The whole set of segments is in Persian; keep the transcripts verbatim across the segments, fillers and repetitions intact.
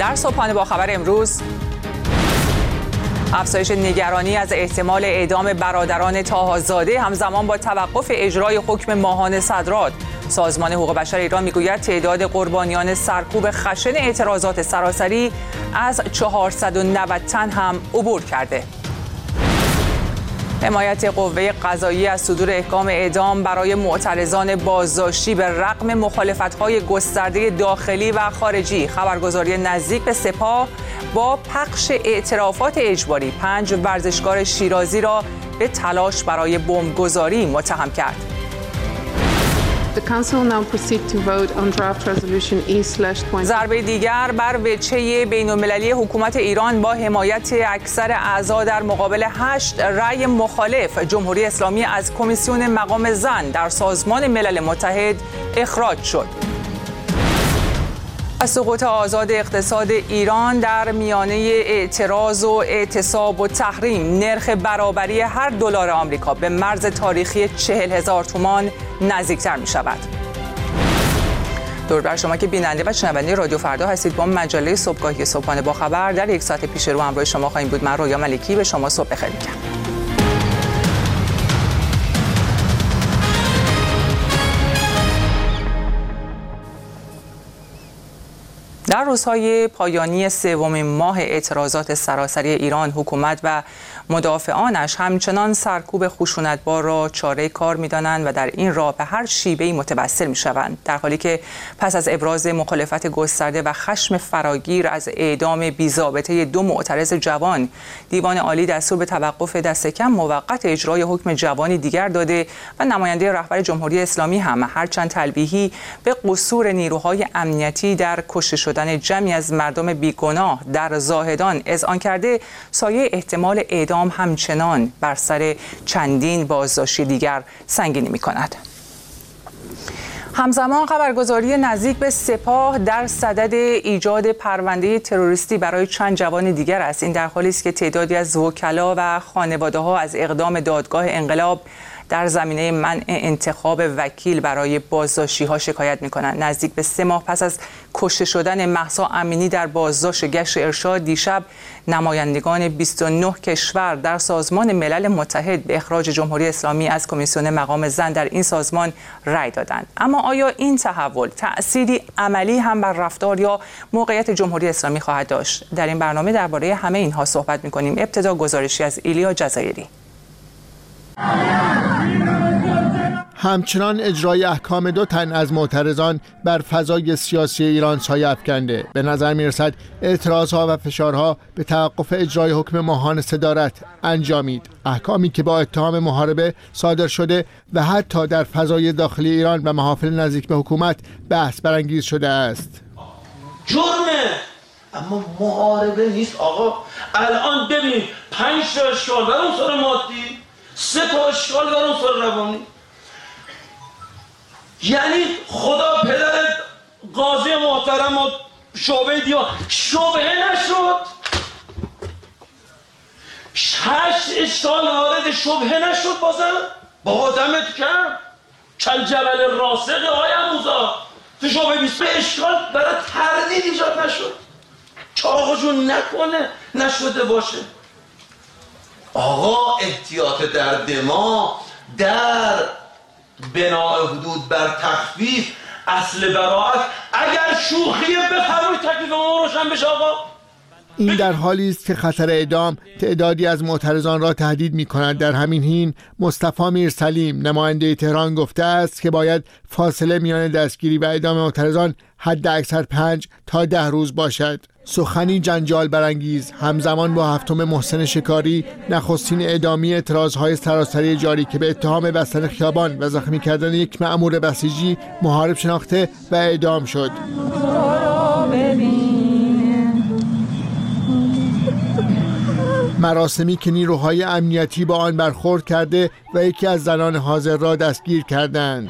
در صبحانه با خبر امروز، افزایش نگرانی از احتمال اعدام برادران طاهازاده همزمان با توقف اجرای حکم ماهانه صدرات. سازمان حقوق بشر ایران میگوید تعداد قربانیان سرکوب خشن اعتراضات سراسری از چهارصد و نود تن هم عبور کرده. حمایت قوه قضاییه از صدور احکام اعدام برای معترضان بازداشتی به رغم مخالفت‌های گسترده داخلی و خارجی. خبرگزاری نزدیک به سپاه با پخش اعترافات اجباری پنج ورزشکار شیرازی را به تلاش برای بمبگذاری متهم کرد. The Council now proceed to vote on draft resolution E slash twenty. ضربه دیگر بر وجهه بین‌المللی حکومت ایران با حمایت اکثر اعضا در مقابل هشت رأی مخالف. جمهوری اسلامی از کمیسیون مقام زن در سازمان ملل متحد اخراج شد. از سقوط آزاد اقتصاد ایران در میانه اعتراض و اعتصاب و تحریم، نرخ برابری هر دلار آمریکا به مرز تاریخی چهل هزار تومان نزدیکتر می شود. درود بر شما که بیننده و شنونده رادیو فردا هستید. با مجله صبحگاهی صبحانه با خبر در یک ساعت پیش رو همراه شما خواهیم بود. من رویا ملکی به شما صبح بخیر میگم. در روزهای پایانی سومین ماه اعتراضات سراسری ایران، حکومت و مدافعانش همچنان سرکوب خشونتبار را چاره کار می‌دانند و در این راه به هر شیوه‌ای متوسل می‌شوند، در حالی که پس از ابراز مخالفت گسترده و خشم فراگیر از اعدام بی‌ضابطه دو معترض جوان، دیوان عالی دستور به توقف دست کم موقت اجرای حکم جوانی دیگر داده و نماینده رهبر جمهوری اسلامی هم هرچند تلبیحی به قصور نیروهای امنیتی در کشته شدن جمعی از مردم بیگناه در زاهدان اذعان کرده، سایه احتمال اعدام همچنان بر سر چندین بازداشتی دیگر سنگینی می‌کند. همزمان خبرگزاری نزدیک به سپاه در صدد ایجاد پرونده تروریستی برای چند جوان دیگر است. این در حالی است که تعدادی از وکلا و خانواده‌ها از اقدام دادگاه انقلاب در زمینه منع انتخاب وکیل برای بازداشتی‌ها شکایت می‌کنند. نزدیک به سه ماه پس از کشته شدن مهسا امینی در بازداشت گشت ارشاد، دیشب نمایندگان بیست و نه کشور در سازمان ملل متحد به اخراج جمهوری اسلامی از کمیسیون مقام زن در این سازمان رأی دادند. اما آیا این تحول تأثیری عملی هم بر رفتار یا موقعیت جمهوری اسلامی خواهد داشت؟ در این برنامه درباره همه اینها صحبت می‌کنیم. ابتدا گزارشی از ایلیا جزایری. همچنان اجرای احکام دو تن از معترضان بر فضای سیاسی ایران سایه افکنده. به نظر می‌رسد اعتراضها و فشارها به توقف اجرای حکم ماهانه صدارت انجامید، احکامی که با اتهام محاربه صادر شده و حتی در فضای داخلی ایران و محافل نزدیک به حکومت بحث برانگیز شده است. جرمه اما محاربه نیست آقا. الان ببین پنج تا اشکال بر عنصر مادی، سه تا اشکال بر عنصر روانی. یعنی خدا پدر قاضی محترم و شعبه دیوان شبهه نشد، هشت اشکال وارد شبهه نشد. بازم بابا دمت کرد کل جبل راسق های موزا تو شعبه بیست اشکال برای تردید ایجاد نشد که آقا جون نکنه نشده باشه. آقا احتیاط در دماغ، در بناء حدود بر تخفیف، اصل براعت. اگر شوخیه بفرمایید تکلیف ما روشن بشه آقا. این در حالی است که خطر اعدام تعدادی از معترضان را تهدید می‌کند. در همین حین مصطفی میرسلیم نماینده تهران گفته است که باید فاصله میان دستگیری و اعدام معترضان حد اکثر پنج تا ده روز باشد. سخنی جنجال برانگیز همزمان با هفتم محسن شکاری، نخستین اعدامی اعتراضهای سراسری جاری که به اتهام بستن خیابان و زخمی کردن یک مأمور بسیجی محارب شناخته و اعدام شد. مراسمی که نیروهای امنیتی با آن برخورد کرده و یکی از زنان حاضر را دستگیر کردند.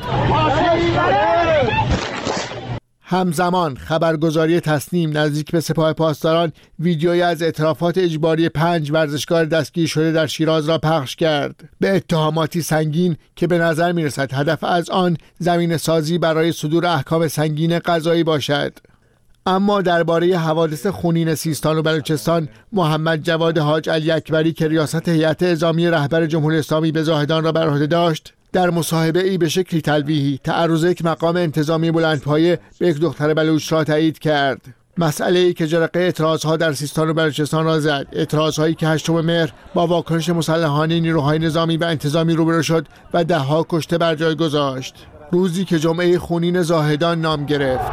همزمان خبرگزاری تصنیم نزدیک به سپاه پاسداران ویدیویی از اعترافات اجباری پنج ورزشکار دستگیر شده در شیراز را پخش کرد به اتهاماتی سنگین که به نظر می‌رسد هدف از آن زمین سازی برای صدور احکام سنگین قضایی باشد. اما درباره حوادث خونین سیستان و بلوچستان، محمد جواد حاج علی اکبری که ریاست هیئت اعزامی رهبر جمهوری اسلامی به زاهدان را بر عهده داشت، در مصاحبه ای به شکلی تلویحی تعرض یک مقام انتظامی بلندپایه به یک دختر بلوچ را تایید کرد. مسئله ای که جرقه اعتراضها در سیستان و بلوچستان را زد، اعتراضهایی که هشتم مهر با واکنش مسلحانه نیروهای نظامی و انتظامی روبرو شد و دهها کشته بر جای گذاشت. روزی که جمعه خونین زاهدان نام گرفت.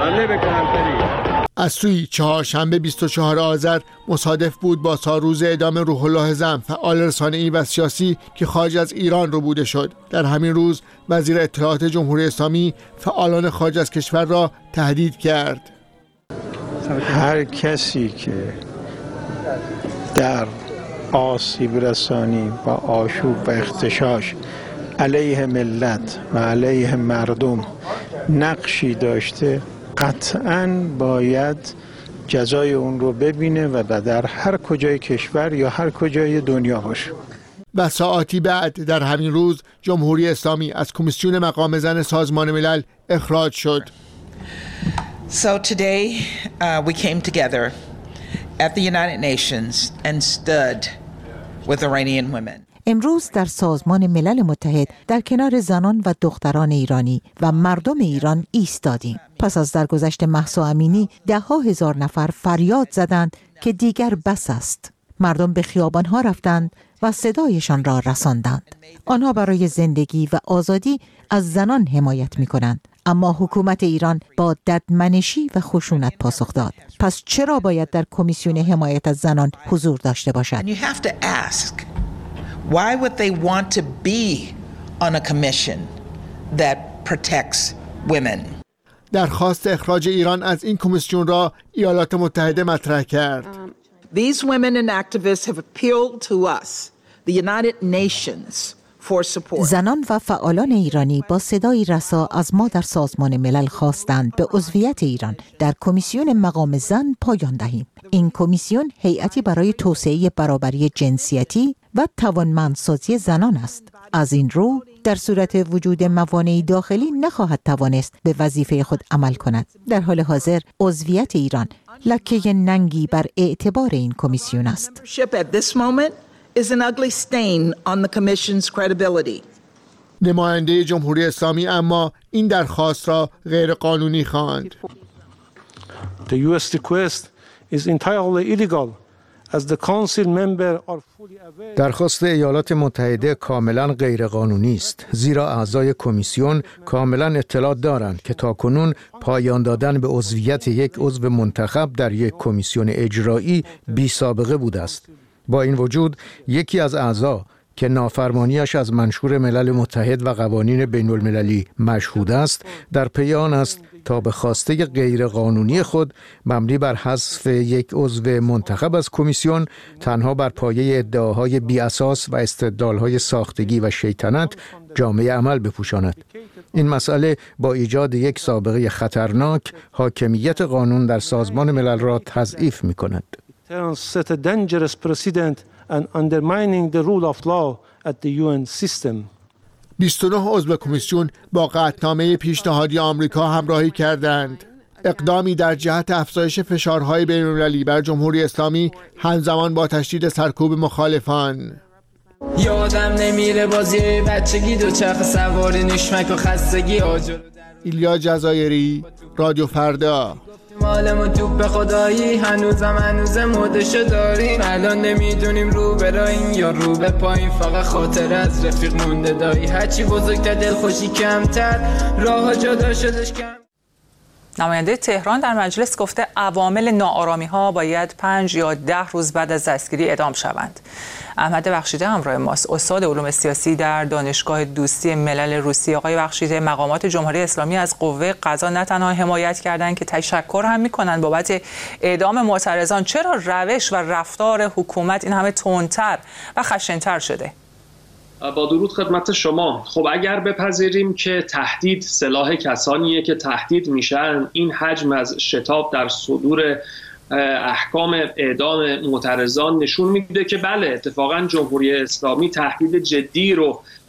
از سوی چهارشنبه بیست و چهارم آذر مصادف بود با سالروز اعدام روح الله زم، فعال رسانه‌ای و سیاسی که خارج از ایران ربوده شد. در همین روز وزیر اطلاعات جمهوری اسلامی فعالان خارج از کشور را تهدید کرد. هر کسی که در آسیب رسانی و آشوب و اغتشاش علیه ملت و علیه مردم نقشی داشته، قطعاً باید جزای اون رو ببینه و در هر کجای کشور یا هر کجای دنیا باشه. و ساعاتی بعد در همین روز جمهوری اسلامی از کمیسیون مقام زن سازمان ملل اخراج شد. So today uh, we came together at the United Nations and stood with Iranian women. امروز در سازمان ملل متحد در کنار زنان و دختران ایرانی و مردم ایران ایستادیم. پس از درگذشت مهسا امینی ده ها هزار نفر فریاد زدند که دیگر بس است. مردم به خیابانها رفتند و صدایشان را رساندند. آنها برای زندگی و آزادی از زنان حمایت می کنند. اما حکومت ایران با ددمنشی و خشونت پاسخ داد. پس چرا باید در کمیسیون حمایت از زنان حضور داشته باشد؟ Why would they want to be on a commission that protects women? درخواست اخراج ایران از این کمیسیون را ایالات متحده مطرح کرد. These women and activists have appealed to us, the United Nations, for support. زنان و فعالان ایرانی با صدای رسا از ما در سازمان ملل خواستند به عضویت ایران در کمیسیون مقام زن پایان دهیم. این کمیسیون هیئتی برای توسعه برابری جنسیتی و توانمندسازی زنان است. از این رو در صورت وجود موانع داخلی نخواهد توانست به وظیفه خود عمل کند. در حال حاضر عضویت ایران لکه ننگی بر اعتبار این کمیسیون است. نماینده جمهوری اسلامی اما این درخواست را غیر قانونی خواند. The U S request is entirely illegal. درخواست ایالات متحده کاملا غیرقانونی است، زیرا اعضای کمیسیون کاملا اطلاع دارند که تاکنون پایان دادن به عضویت یک عضو منتخب در یک کمیسیون اجرایی بی سابقه بوده است. با این وجود یکی از اعضا که نافرمانیش از منشور ملل متحد و قوانین بین المللی مشهود است، در پی آن است تا به خواسته غیرقانونی خود مبنی بر حذف یک عضو منتخب از کمیسیون تنها بر پایه ادعاهای بی اساس و استدلالهای ساختگی و شیطنت جامعه عمل بپوشاند. این مسئله با ایجاد یک سابقه خطرناک حاکمیت قانون در سازمان ملل را تضعیف می کند. and undermining the rule of law at the U N system. بیست و نه عضو کمیسیون با قطعنامه پیشنهادی آمریکا همراهی کردند. اقدامی در جهت افزایش فشارهای بین‌المللی بر جمهوری اسلامی همزمان با تشدید سرکوب مخالفان. یادم نمیره بازی بچگی دو چرخ سواری نشمک و خستگی آجر. ایلیا جزایری، رادیو فردا. مالمون توپ خدایی هنوزم هنوز مودشو داریم، الان نمیدونیم رو براییم یا رو به پایین، فقط خاطر از رفیق مونده دایی، هرچی بزرگتر دلخوشی کمتر، راه جدا شدش کم. نماینده تهران در مجلس گفته عوامل ناآرامی ها باید پنج یا ده روز بعد از دستگیری اعدام شوند. احمد بخشیده همراه ماست، استاد علوم سیاسی در دانشگاه دوستی ملل روسیه. آقای بخشیده، مقامات جمهوری اسلامی از قوه قضا نه تنها حمایت کردند که تشکر هم میکنند بابت اعدام معترضان، چرا روش و رفتار حکومت این همه تندتر و خشن‌تر شده؟ با درود خدمت شما. خب اگر بپذیریم که تهدید سلاح کسانیه که تهدید میشن، این حجم از شتاب در صدور احکام اعدام معترضان نشون میده که بله، اتفاقا جمهوری اسلامی تهدید جدی رو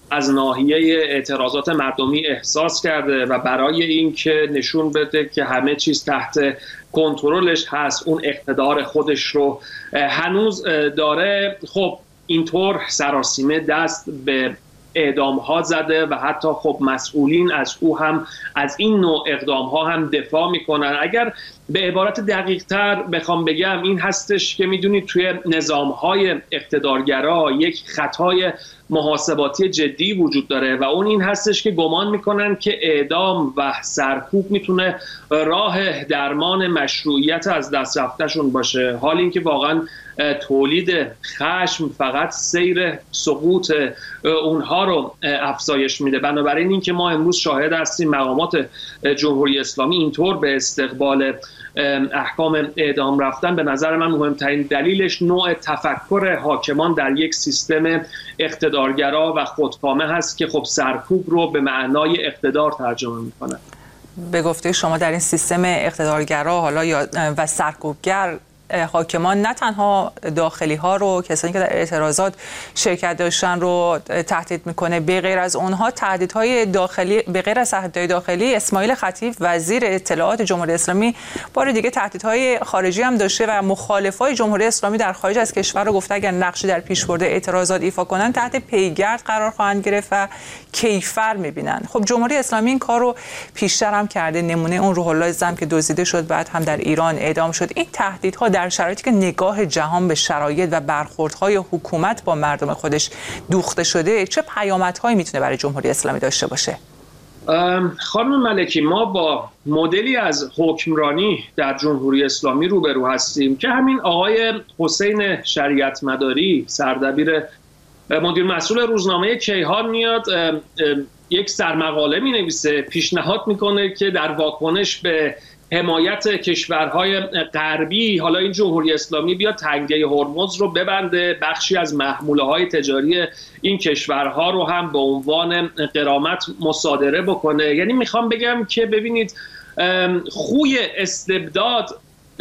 از ناحیه اعتراضات مردمی احساس کرده و برای اینکه نشون بده که همه چیز تحت کنترلش هست، اون اقتدار خودش رو هنوز داره، خب اینطور سراسیمه دست به اعدام ها زده و حتی خب مسئولین از او هم از این نوع اقدام ها هم دفاع میکنن. اگر به عبارت دقیق تر بخوام بگم این هستش که میدونید توی نظام های اقتدارگرا یک خطای محاسباتی جدی وجود داره و اون این هستش که گمان میکنن که اعدام و سرکوب میتونه راه درمان مشروعیت از دست رفتهشون باشه، حال اینکه واقعا تولید خشم فقط سیر سقوط اونها رو افزایش میده. بنابراین اینکه ما امروز شاهد هستیم مقامات جمهوری اسلامی اینطور به استقبال احکام اعدام رفتن، به نظر من مهمترین دلیلش نوع تفکر حاکمان در یک سیستم اقتدارگرا و خودکامه هست که خب سرکوب رو به معنای اقتدار ترجمه میکنه. به گفته شما در این سیستم اقتدارگرا حالا یا و سرکوبگر حاکمان نه تنها داخلی ها رو، کسانی که در اعتراضات شرکت داشتن رو تهدید میکنه، به غیر از اونها تهدیدهای داخلی، به غیر از تهدیدهای داخلی، اسماعیل خطیب وزیر اطلاعات جمهوری اسلامی بار دیگه تهدیدهای خارجی هم داشته و مخالفای جمهوری اسلامی در خارج از کشور رو گفته اگر نقشی در پیشبرد اعتراضات ایفا کنن تحت پیگرد قرار خواهند گرفت و کیفر میبینن. خب جمهوری اسلامی این کار رو پیشتر هم کرده، نمونه اون روح الله زم که دزدیده شد بعد هم در ایران اعدام شد. این تهدیدها در شرایطی که نگاه جهان به شرایط و برخوردهای حکومت با مردم خودش دوخته شده، چه پیامدهایی میتونه برای جمهوری اسلامی داشته باشه؟ خانم ملکی، ما با مدلی از حکمرانی در جمهوری اسلامی روبرو هستیم که همین آقای حسین شریعت مداری، سردبیر مدیر مسئول روزنامه کیهان، میاد یک سرمقاله می نویسه، پیشنهاد میکنه که در واکنش به حمایت کشورهای غربی حالا این جمهوری اسلامی بیاد تنگه هرمز رو ببنده، بخشی از محموله‌های تجاری این کشورها رو هم به عنوان غرامت مصادره بکنه. یعنی میخوام بگم که ببینید خوی استبداد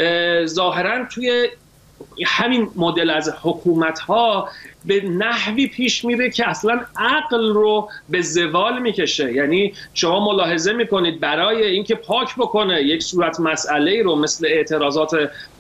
ظاهراً توی همین مدل از حکومت‌ها به نحوی پیش میره که اصلا عقل رو به زوال میکشه. یعنی شما ملاحظه میکنید برای اینکه پاک بکنه یک صورت مسئله رو مثل اعتراضات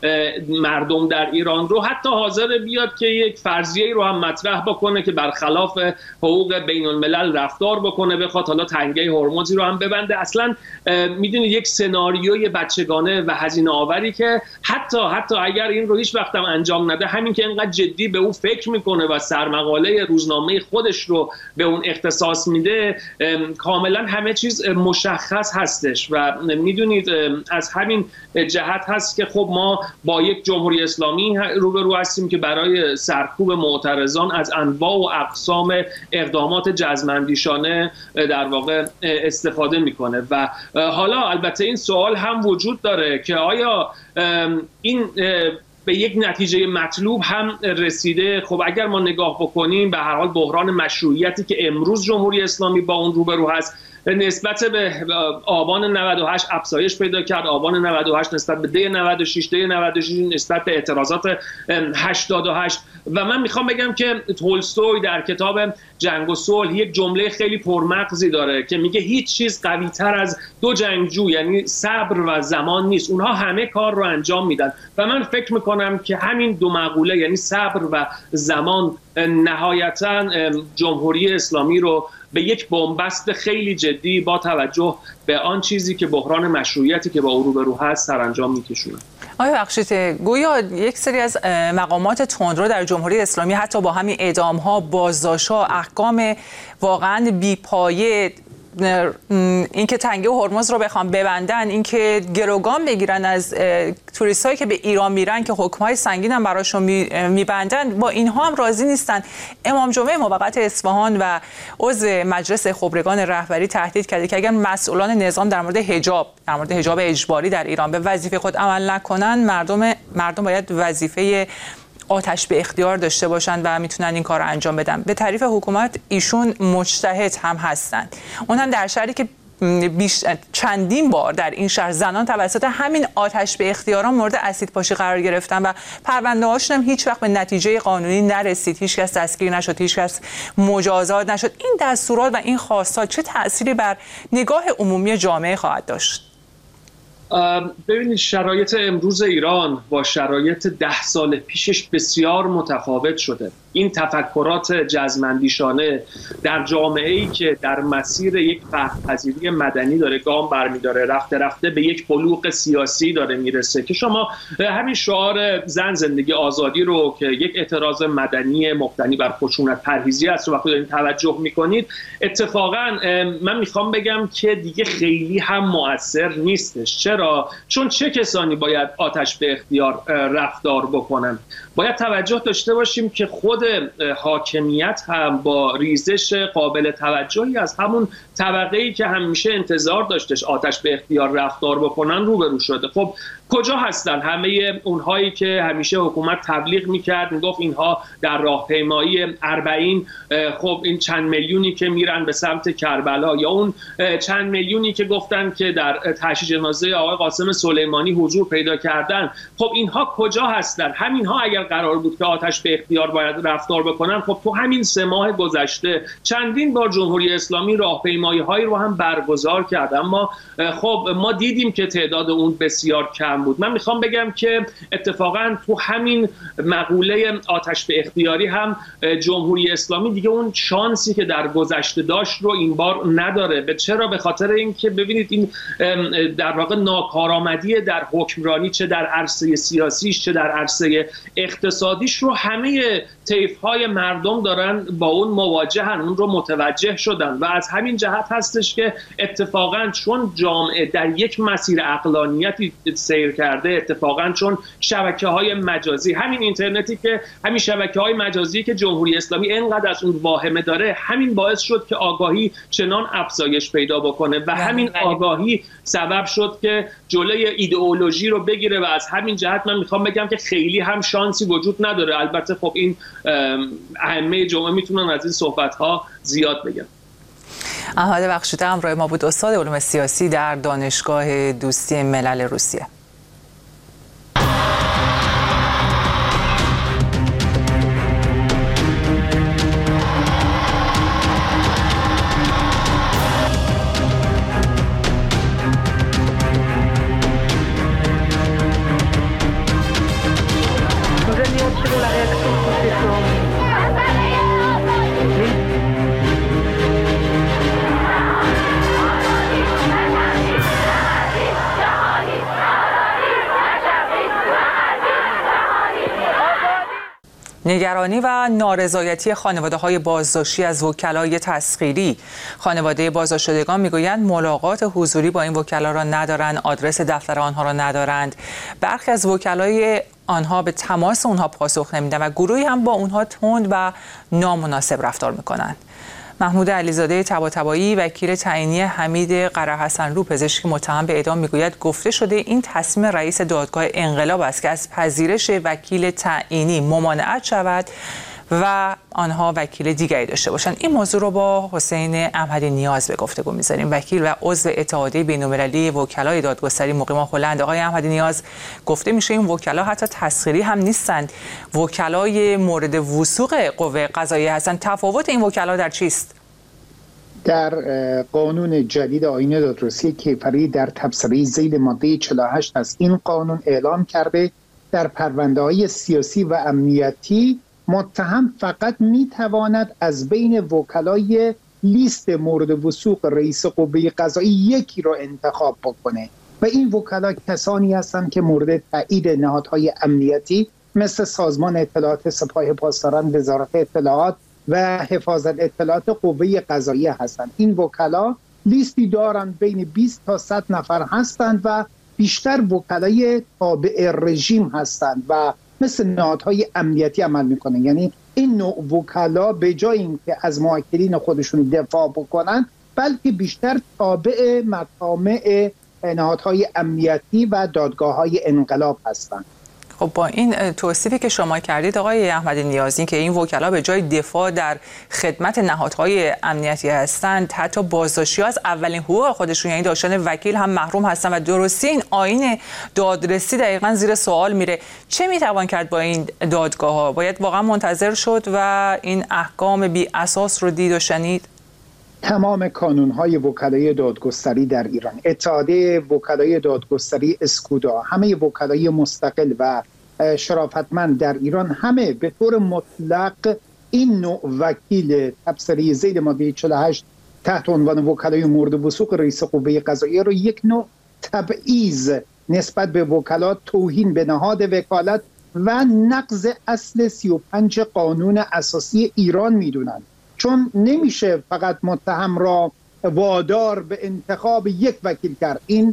مردم در ایران رو، حتی حاضر بیاد که یک فرضیه رو هم مطرح بکنه که برخلاف حقوق بین الملل رفتار بکنه، بخواد حالا تنگه هرمزی رو هم ببنده. اصلا میدونید یک سناریوی بچگانه و هزینه آوری که حتی حتی اگر این رو هیچ وقت هم انجام نده، همین که اینقدر جدی به اون فکر میکنه و سرمقاله روزنامه خودش رو به اون اختصاص میده، کاملا همه چیز مشخص هستش و میدونید از همین جهت هست که خب ما با یک جمهوری اسلامی روبرو هستیم که برای سرکوب معترضان از انواع و اقسام اقدامات جزم‌اندیشانه در واقع استفاده میکنه. و حالا البته این سوال هم وجود داره که آیا این به یک نتیجه مطلوب هم رسیده؟ خب اگر ما نگاه بکنیم به هر حال بحران مشروعیتی که امروز جمهوری اسلامی با اون روبرو هست نسبت به آبان نود و هشت افزایش پیدا کرد. آبان نود و هشت نسبت به دی نود و شش، دی نود و شش نسبت به اعتراضات هشتاد و هشت. و من میخوام بگم که تولستوی در کتاب جنگ و صلح یک جمله خیلی پرمغزی داره که میگه هیچ چیز قوی تر از دو جنگجو یعنی صبر و زمان نیست، اونها همه کار رو انجام میدن. و من فکر میکنم که همین دو مقوله یعنی صبر و زمان نهایتاً جمهوری اسلامی رو به یک بنبست خیلی جدی با توجه به آن چیزی که بحران مشروعیتی که با او روبرو هست سرانجام میکشونه. آیا بخشید گویا یک سری از مقامات تندرو در جمهوری اسلامی حتی با همین اعدام‌ها، بازداشت‌ها، احکام واقعاً بی‌پایه، اینکه تنگه هرمز رو بخوام ببندن، اینکه گروگان بگیرن از توریستایی که به ایران میرن که حکم‌های سنگین هم براشون میبندن، با اینها هم راضی نیستن. امام جمعه موقت اصفهان و عضو مجلس خبرگان رهبری تهدید کرده که اگر مسئولان نظام در مورد حجاب در مورد حجاب اجباری در ایران به وظیفه خود عمل نکنن، مردم مردم باید وظیفه آتش به اختیار داشته باشند و میتونن این کار رو انجام بدن. به تعریف حکومت ایشون مجتهد هم هستند، اون هم در شرطی که بیش چندین بار در این شهر زنان توسط همین آتش به اختیاران مورد اسید پاشی قرار گرفتن و پرونده هاشون هم هیچ وقت به نتیجه قانونی نرسید، هیچ کس دستگیر نشد، هیچ کس مجازات نشد. این دستورات و این خواستات چه تأثیری بر نگاه عمومی جامعه خواهد داشت؟ ببینید شرایط امروز ایران با شرایط ده سال پیشش بسیار متفاوت شده. این تفکرات جزم‌اندیشانه در جامعه‌ای که در مسیر یک فهم‌پذیری مدنی داره گام برمی‌داره، رفته رفته به یک بلوغ سیاسی داره میرسه که شما همین شعار زن زندگی آزادی رو که یک اعتراض مدنی مبتنی بر خشونت پرهیزی است رو وقتی دارین توجه می‌کنید، اتفاقاً من می‌خوام بگم که دیگه خیلی هم مؤثر نیستش. چرا؟ چون چه کسانی باید آتش به اختیار رفتار بکنن؟ باید توجه داشته باشیم که خود حاکمیت هم با ریزش قابل توجهی از همون طبقه‌ای که همیشه انتظار داشتش آتش به اختیار رفتار بکنن روبرو شده. خب کجا هستن همه اونهایی که همیشه حکومت تبلیغ میکرد، میگفت اینها در راهپیمایی اربعین، خب این چند میلیونی که میرن به سمت کربلا، یا اون چند میلیونی که گفتن که در تشییع جنازه آقای قاسم سلیمانی حضور پیدا کردن، خب اینها کجا هستن؟ همینها اگر قرار بود که آتش به اختیار باید رفتار بکنن، خب تو همین سه ماه گذشته چندین بار جمهوری اسلامی راهپیمایی هایی رو هم برگزار کرد، اما خب ما دیدیم که تعداد اون بسیار کم بود. من میخوام بگم که اتفاقا تو همین مقوله آتش به اختیاری هم جمهوری اسلامی دیگه اون شانسی که در گذشته داشت رو این بار نداره. به چرا؟ به خاطر اینکه ببینید این در واقع ناکارآمدی در حکمرانی، چه در عرصه سیاسیش چه در عرصه اقتصادیش رو همه طیف‌های مردم دارن با اون مواجهن، اون رو متوجه شدن و از همین جهت هستش که اتفاقا چون جامعه در یک مسیر عقلانیتی سیر کرده، اتفاقا چون شبکه‌های مجازی، همین اینترنتی که همین شبکه‌های مجازی که جمهوری اسلامی اینقدر از اون واهمه داره، همین باعث شد که آگاهی چنان افزایش پیدا بکنه و همین آگاهی سبب شد که جلوی ایدئولوژی رو بگیره و از همین جهت من میخوام بگم که خیلی هم شانسی وجود نداره. البته خب این ائمه جمعه میتونن از این صحبت‌ها زیاد بگن. احمد بخشوده همراه ما بود، استاد علوم سیاسی در دانشگاه دوستی ملل روسیه. نگرانی و نارضایتی خانواده‌های بازداشتی از وکلای تسخیری. خانواده بازداشت شدگان میگویند ملاقات حضوری با این وکلا را ندارند، آدرس دفتر آنها را ندارند. برخی از وکلای آنها به تماس آنها پاسخ نمیدن و گروهی هم با آنها تند و نامناسب رفتار میکنند. محمود علیزاده طباطبایی وکیل تعیینی حمید قرهحسنلو پزشک متهم به اعدام میگوید گفته شده این تصمیم رئیس دادگاه انقلاب است که از پذیرش وکیل تعیینی ممانعت شود و آنها وکیل دیگری داشته باشند. این موضوع رو با حسین احمدی نیاز به گفتگو می‌ذاریم، وکیل و عضو اتحادیه بین‌المللی وکلای دادگستری مقیم هلند. آقای احمدی نیاز، گفته میشه این وکلا حتی تسخیری هم نیستند، وکلای مورد وثوق قوه قضاییه هستند. تفاوت این وکلا در چیست؟ در قانون جدید آیین دادرسی کیفری در تبصره ذیل ماده چهل و هشت از این قانون اعلام کرده در پرونده‌های سیاسی و امنیتی متهم فقط میتواند از بین وکلای لیست مورد وثوق رئیس قوه قضایی یکی را انتخاب بکنه و این وکلا کسانی هستند که مورد تایید نهادهای امنیتی مثل سازمان اطلاعات سپاه پاسداران، وزارت اطلاعات و حفاظت اطلاعات قوه قضاییه هستند. این وکلا لیستی دارند بین بیست تا صد نفر هستند و بیشتر وکلای تابع رژیم هستند و مثل نهادهای امنیتی عمل میکنن. یعنی این نوع وکلا به جای اینکه از موکلین خودشون دفاع بکنن، بلکه بیشتر تابع مطامع نهادهای امنیتی و دادگاه‌های انقلاب هستند. خب با این توصیفی که شما کردید آقای احمدی نیازی که این وکلا به جای دفاع در خدمت نهادهای امنیتی هستند، حتی بازداشتی از اولین حقوق خودشون یعنی داشتن وکیل هم محروم هستند و درستی این آیین دادرسی دقیقاً زیر سوال میره. چه میتوان کرد با این دادگاه ها؟ باید واقعا منتظر شد و این احکام بی اساس رو دید و شنید؟ تمام کانون‌های وکلای دادگستری در ایران، اتحادیه وکلای دادگستری اسکودا، همه وکلای مستقل و شرافتمند در ایران همه به طور مطلق این نوع وکیل تبصره ذیل ماده چهل و هشت تحت عنوان وکلای مورد وثوق رئیس قوه قضاییه رو یک نوع تبعیض نسبت به وکلا، توهین به نهاد وکالت و نقض اصل سی و پنج قانون اساسی ایران میدونن. چون نمیشه فقط متهم را وادار به انتخاب یک وکیل کرد. این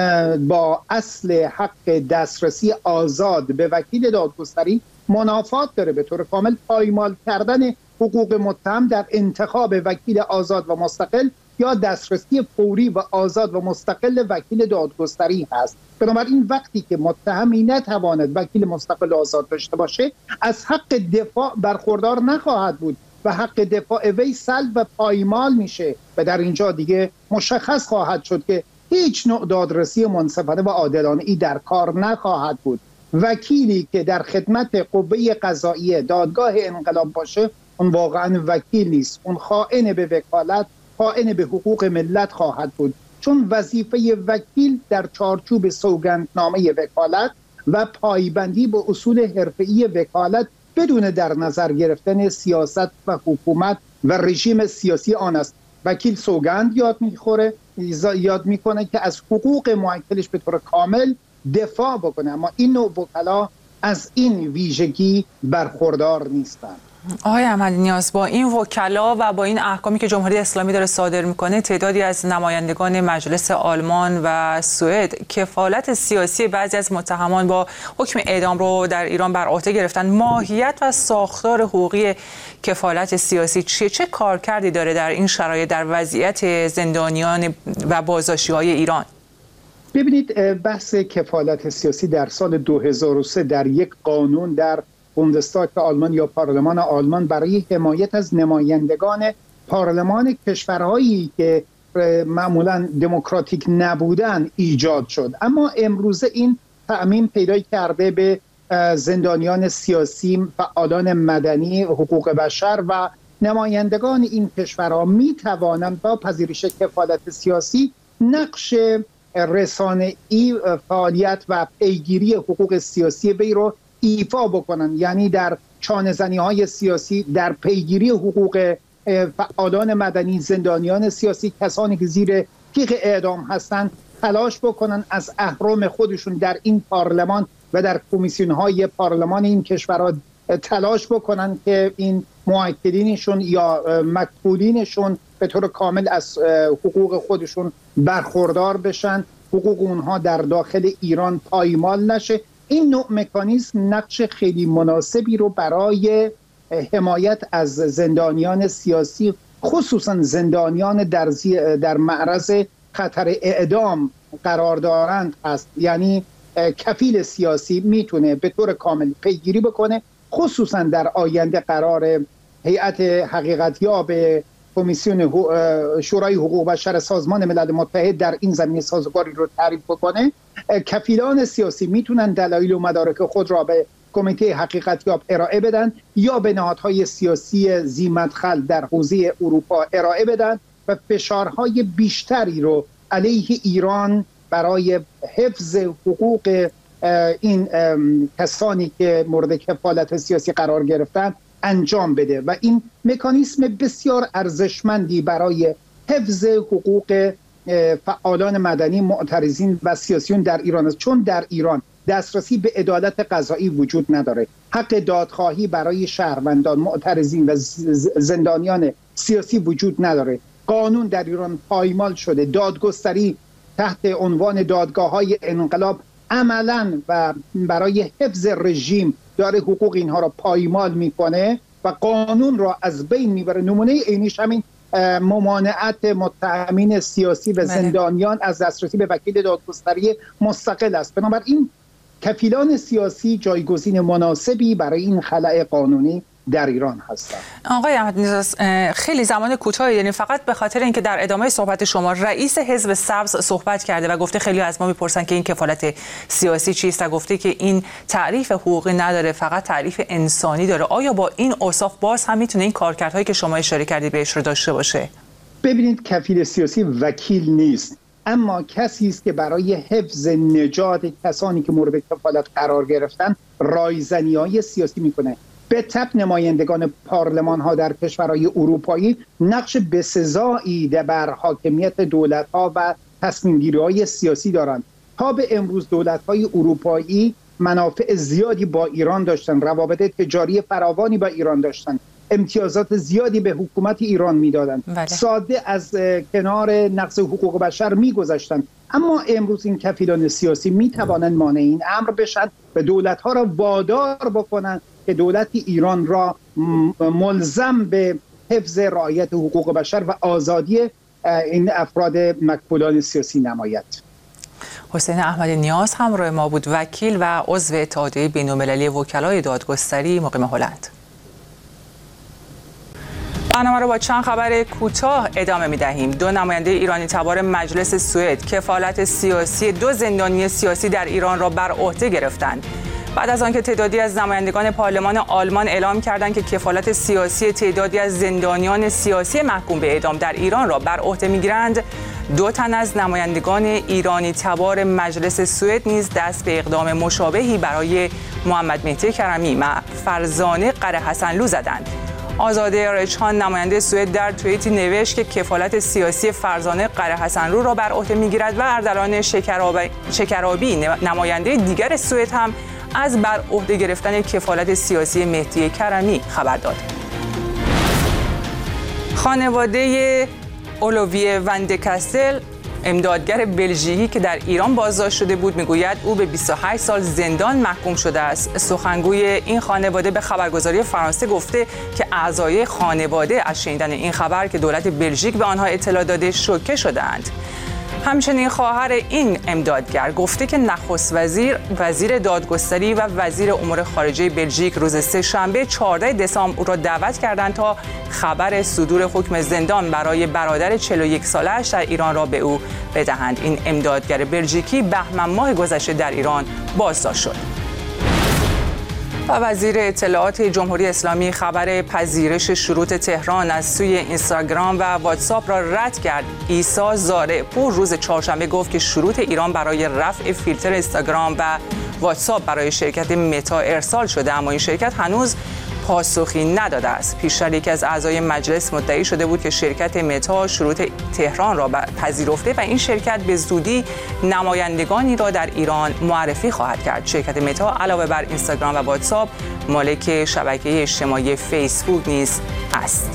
با اصل حق دسترسی آزاد به وکیل دادگستری منافات داره. به طور کامل پایمال کردن حقوق متهم در انتخاب وکیل آزاد و مستقل یا دسترسی فوری و آزاد و مستقل وکیل دادگستری هست. بنابراین وقتی که متهمی نتواند وکیل مستقل آزاد داشته باشه، از حق دفاع برخوردار نخواهد بود و حق دفاع وی سلب و پایمال میشه و در اینجا دیگه مشخص خواهد شد که هیچ نوع دادرسی منصفانه و عادلانه ای در کار نخواهد بود. وکیلی که در خدمت قوه قضاییه دادگاه انقلاب باشه، اون واقعا وکیل نیست، اون خائن به وکالت، خائن به حقوق ملت خواهد بود. چون وظیفه وکیل در چارچوب سوگندنامه وکالت و پایبندی به اصول حرفه‌ای وکالت بدون در نظر گرفتن سیاست و حکومت و رژیم سیاسی آن است. وکیل سوگند یاد میخوره، یاد میکنه که از حقوق موکلش به طور کامل دفاع بکنه، اما این نوع وکلا از این ویژگی برخوردار نیستند. آقای احمدی نیاز، با این وکلا و با این احکامی که جمهوری اسلامی داره صادر میکنه، تعدادی از نمایندگان مجلس آلمان و سوئد کفالت سیاسی بعضی از متهمان با حکم اعدام رو در ایران بر عهده گرفتن. ماهیت و ساختار حقوقی کفالت سیاسی چیه؟ چه کارکردی داره در این شرایط در وضعیت زندانیان و بازداشتی‌های ایران؟ ببینید، بحث کفالت سیاسی در سال دو هزار و سه در یک قانون در بوندستاگ آلمان یا پارلمان آلمان برای حمایت از نمایندگان پارلمان کشورهایی که معمولا دموکراتیک نبودن ایجاد شد. اما امروزه این تعمیم پیدا کرده به زندانیان سیاسی، فعالان مدنی، حقوق بشر و نمایندگان این کشورها می توانند با پذیرش کفالت سیاسی نقش رسانه‌ای، فعالیت و پیگیری حقوق سیاسی وی رو ایفا بکنن. یعنی در چانه‌زنی‌های سیاسی، در پیگیری حقوق فعالان مدنی، زندانیان سیاسی، کسانی که زیر تیغ اعدام هستند، تلاش بکنن از اهرم خودشون در این پارلمان و در کمیسیون‌های پارلمان این کشورها تلاش بکنن که این موکلینشون یا مکفولینشون به طور کامل از حقوق خودشون برخوردار بشن، حقوق اونها در داخل ایران پایمال نشه. این نوع مکانیزم نقش خیلی مناسبی رو برای حمایت از زندانیان سیاسی، خصوصا زندانیان در, در معرض خطر اعدام قرار دارند است. یعنی کفیل سیاسی میتونه به طور کامل پیگیری بکنه، خصوصا در آینده قرار هیئت حقیقتیاب کمیسیون شورای حقوق بشر سازمان ملل متحد در این زمینه سازگاری رو تعریف بکنه. کفیلان سیاسی میتونن دلایل و مدارک خود را به کمیته حقیقتیاب ارائه بدن یا به نهادهای سیاسی ذی مدخل در حوزه اروپا ارائه بدن و فشارهای بیشتری رو علیه ایران برای حفظ حقوق این کسانی که مورد کفالت سیاسی قرار گرفتن انجام بده و این مکانیزم بسیار ارزشمندی برای حفظ حقوق فعالان مدنی، معترضین و سیاسیون در ایران است. چون در ایران دسترسی به عدالت قضایی وجود نداره، حق دادخواهی برای شهروندان، معترضین و زندانیان سیاسی وجود نداره، قانون در ایران پایمال شده، دادگستری تحت عنوان دادگاه‌های انقلاب عملاً و برای حفظ رژیم داره حقوق اینها را پایمال میکنه و قانون را از بین میبره. نمونه عینیش همین ممانعت متهمین سیاسی و زندانیان از دسترسی به وکیل دادگستری مستقل است. بنابراین کفیلان سیاسی جایگزین مناسبی برای این خلأ قانونی در ایران هستند. آقای احمدی‌نژاد، خیلی زمان کوتاهی، یعنی فقط به خاطر اینکه در ادامه صحبت شما رئیس حزب سبز صحبت کرده و گفته خیلی از ما میپرسن که این کفالت سیاسی چیست و گفته که این تعریف حقوقی نداره، فقط تعریف انسانی داره. آیا با این اوصاف باز هم میتونه این کارکردهایی که شما اشاره کردید بهش رو داشته باشه؟ ببینید، کفیل سیاسی وکیل نیست، اما کسی است که برای حفظ نجات کسانی که مورد کفالت قرار گرفتن رایزنی‌های سیاسی میکنه. به تبع نمایندگان پارلمان ها در کشورهای اروپایی نقش بسزایی بر حاکمیت دولت ها و تصمیم گیری های سیاسی دارند. تا به امروز دولت های اروپایی منافع زیادی با ایران داشتن، روابط تجاری فراوانی با ایران داشتن، امتیازات زیادی به حکومت ایران میدادند، ساده از کنار نقض حقوق بشر میگذشتن. اما امروز این کفیلان سیاسی میتوانند مانع این امر بشن و دولت ها را وادار بکنند که دولت ایران را ملزم به حفظ رعایت حقوق بشر و آزادی این افراد مکفولان سیاسی نماید. حسین احمدی نیاز همراه ما بود، وکیل و عضو اتحادیه بین‌المللی وکلای دادگستری مقیم هلند. برنامه رو با چند خبر کوتاه ادامه می‌دهیم. دو نماینده ایرانی تبار مجلس سوئد کفالت سیاسی دو زندانی سیاسی در ایران را بر عهده گرفتند. بعد از آنکه تعدادی از نمایندگان پارلمان آلمان اعلام کردند که کفالت سیاسی تعدادی از زندانیان سیاسی محکوم به اعدام در ایران را بر عهده می‌گیرند، دو تن از نمایندگان ایرانی تبار مجلس سوئد نیز دست به اقدام مشابهی برای محمد مهدی کرمی و فرزانه قره‌حسنلو زدند. آزاده رچان نماینده سوئد در توییتی نوشت که کفالت سیاسی فرزانه قره‌حسنلو را بر عهده می‌گیرد و اردلان شکرابی, شکرابی نماینده دیگر سوئد هم از بر عهده گرفتن کفالت سیاسی مهدی کرمی خبر داد. خانواده اولویه وندکستل، امدادگر بلژیکی که در ایران بازداشت شده بود، میگوید او به بیست و هشت سال زندان محکوم شده است. سخنگوی این خانواده به خبرگزاری فرانسه گفته که اعضای خانواده از شنیدن این خبر که دولت بلژیک به آنها اطلاع داده شوکه شده‌اند. همچنین خواهر این امدادگر گفته که نخست وزیر، وزیر دادگستری و وزیر امور خارجه بلژیک روز سه‌شنبه چهاردهم دسامبر او را دعوت کردند تا خبر صدور حکم زندان برای برادر چهل و یک ساله‌اش در ایران را به او بدهند. این امدادگر بلژیکی بهمن ماه گذشته در ایران بازداشت شد. و وزیر اطلاعات جمهوری اسلامی خبر پذیرش شروط تهران از سوی اینستاگرام و واتساپ را رد کرد. عیسی زارعپور روز چهارشنبه گفت که شروط ایران برای رفع فیلتر اینستاگرام و واتساپ برای شرکت متا ارسال شده، اما این شرکت هنوز پاسخی نداده است. پیشتر یکی از اعضای مجلس مدعی شده بود که شرکت متا شروط تهران را پذیرفته و این شرکت به زودی نمایندگانی را در ایران معرفی خواهد کرد. شرکت متا علاوه بر اینستاگرام و واتساپ مالک شبکه اجتماعی فیسبوک نیز است.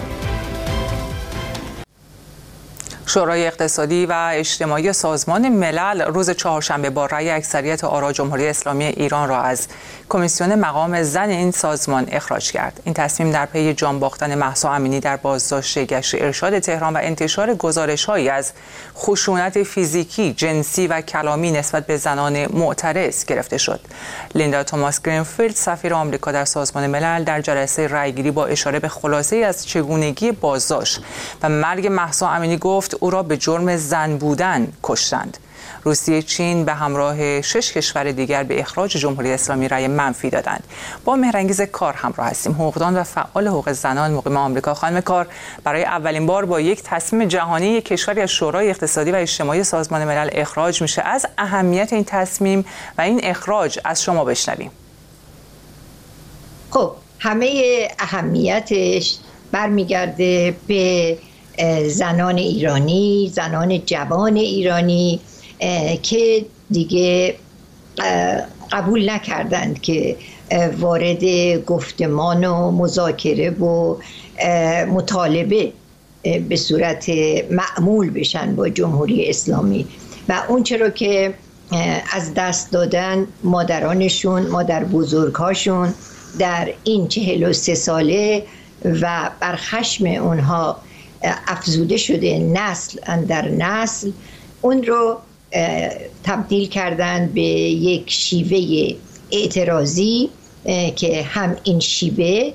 شورای اقتصادی و اجتماعی سازمان ملل روز چهارشنبه با رأی اکثریت آرا جمهوری اسلامی ایران را از کمیسیون مقام زن این سازمان اخراج کرد. این تصمیم در پی جان باختن مهسا امینی در بازداشت گشت ارشاد تهران و انتشار گزارش‌هایی از خشونت فیزیکی، جنسی و کلامی نسبت به زنان معترض گرفته شد. لیندا توماس گرینفیلد، سفیر آمریکا در سازمان ملل، در جلسه رأیگیری با اشاره به خلاصه‌ای از چگونگی بازداشت و مرگ مهسا امینی گفت او را به جرم زن بودن کشتند. روسیه، چین به همراه شش کشور دیگر به اخراج جمهوری اسلامی رأی منفی دادند. با مهرانگیز کار همراه هستیم، حقوقدان و فعال حقوق زنان مقیم آمریکا. خانم کار، برای اولین بار با یک تصمیم جهانی یک کشوری از شورای اقتصادی و اجتماعی سازمان ملل اخراج میشه. از اهمیت این تصمیم و این اخراج از شما بشنویم. خب، همه اهمیتش برمیگرده به زنان ایرانی، زنان جوان ایرانی که دیگه قبول نکردند که وارد گفتمان و مذاکره و مطالبه به صورت معمول بشن با جمهوری اسلامی و اون چرا که از دست دادن مادرانشون، مادر بزرگهاشون در این چهل و سه ساله و بر خشم اونها افزوده شده نسل اندر نسل، اون رو تبدیل کردن به یک شیوه اعتراضی که هم این شیوه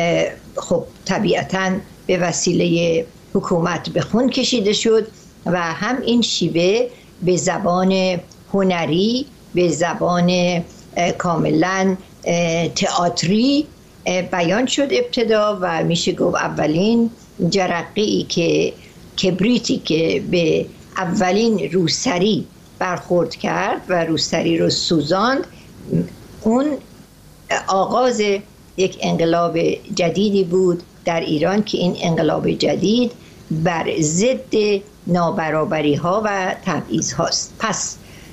خب طبیعتاً به وسیله حکومت به خون کشیده شد و هم این شیوه به زبان هنری، به زبان کاملا تئاتری بیان شد ابتدا و میشه گفت اولین جرقه‌ای که کبریتی که به اولین روسری برخورد کرد و روسری رو سوزاند، اون آغاز یک انقلاب جدیدی بود در ایران که این انقلاب جدید بر ضد نابرابری ها و تبعیض هاست. پس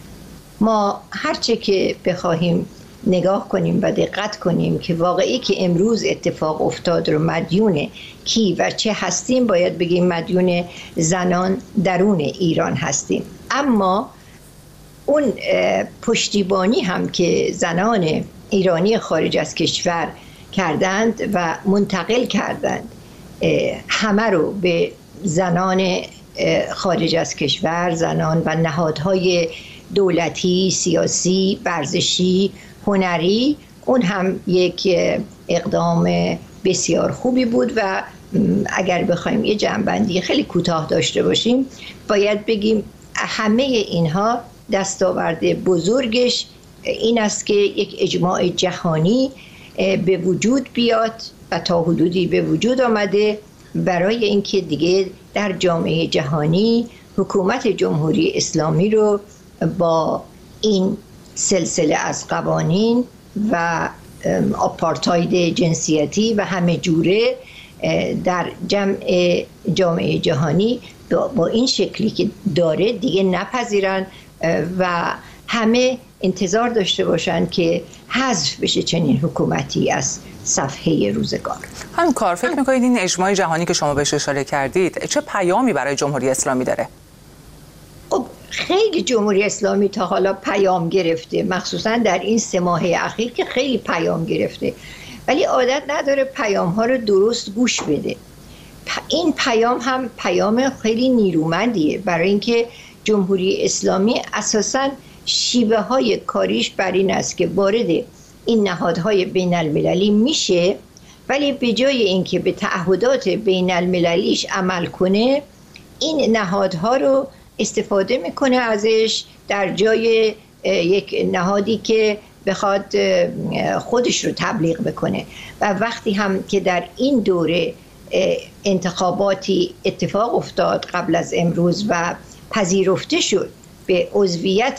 ما هرچه که بخواهیم نگاه کنیم و دقت کنیم که واقعی که امروز اتفاق افتاد رو مدیون کی و چه هستیم، باید بگیم مدیون زنان درون ایران هستیم. اما اون پشتیبانی هم که زنان ایرانی خارج از کشور کردند و منتقل کردند همه رو به زنان خارج از کشور، زنان و نهادهای دولتی، سیاسی، ورزشی، هنری، اون هم یک اقدام بسیار خوبی بود و اگر بخوایم یه جمع‌بندی خیلی کوتاه داشته باشیم باید بگیم همه اینها دستاورد بزرگش این است که یک اجماع جهانی به وجود بیاد و تا حدودی به وجود آمده برای اینکه دیگه در جامعه جهانی حکومت جمهوری اسلامی رو با این سلسله از قوانین و آپارتاید جنسیتی و همه جوره در جمع جامعه جهانی با این شکلی که داره دیگه نپذیرن و همه انتظار داشته باشن که حذف بشه چنین حکومتی از صفحه روزگار. همین کار فکر میکنید این اجماع جهانی که شما بهش اشاره کردید چه پیامی برای جمهوری اسلامی داره؟ خب خیلی جمهوری اسلامی تا حالا پیام گرفته، مخصوصا در این سه ماه اخیر که خیلی پیام گرفته، ولی عادت نداره پیام ها رو درست گوش بده. این پیام هم پیام خیلی نیرومندیه برای اینکه جمهوری اسلامی اساساً شیوه های کاریش بر این است که وارد این نهادهای بین المللی میشه، ولی به جای اینکه به تعهدات بین المللیش عمل کنه این نهادها رو استفاده میکنه ازش در جای یک نهادی که بخواد خودش رو تبلیغ بکنه. و وقتی هم که در این دوره انتخاباتی اتفاق افتاد قبل از امروز و پذیرفته شد به عضویت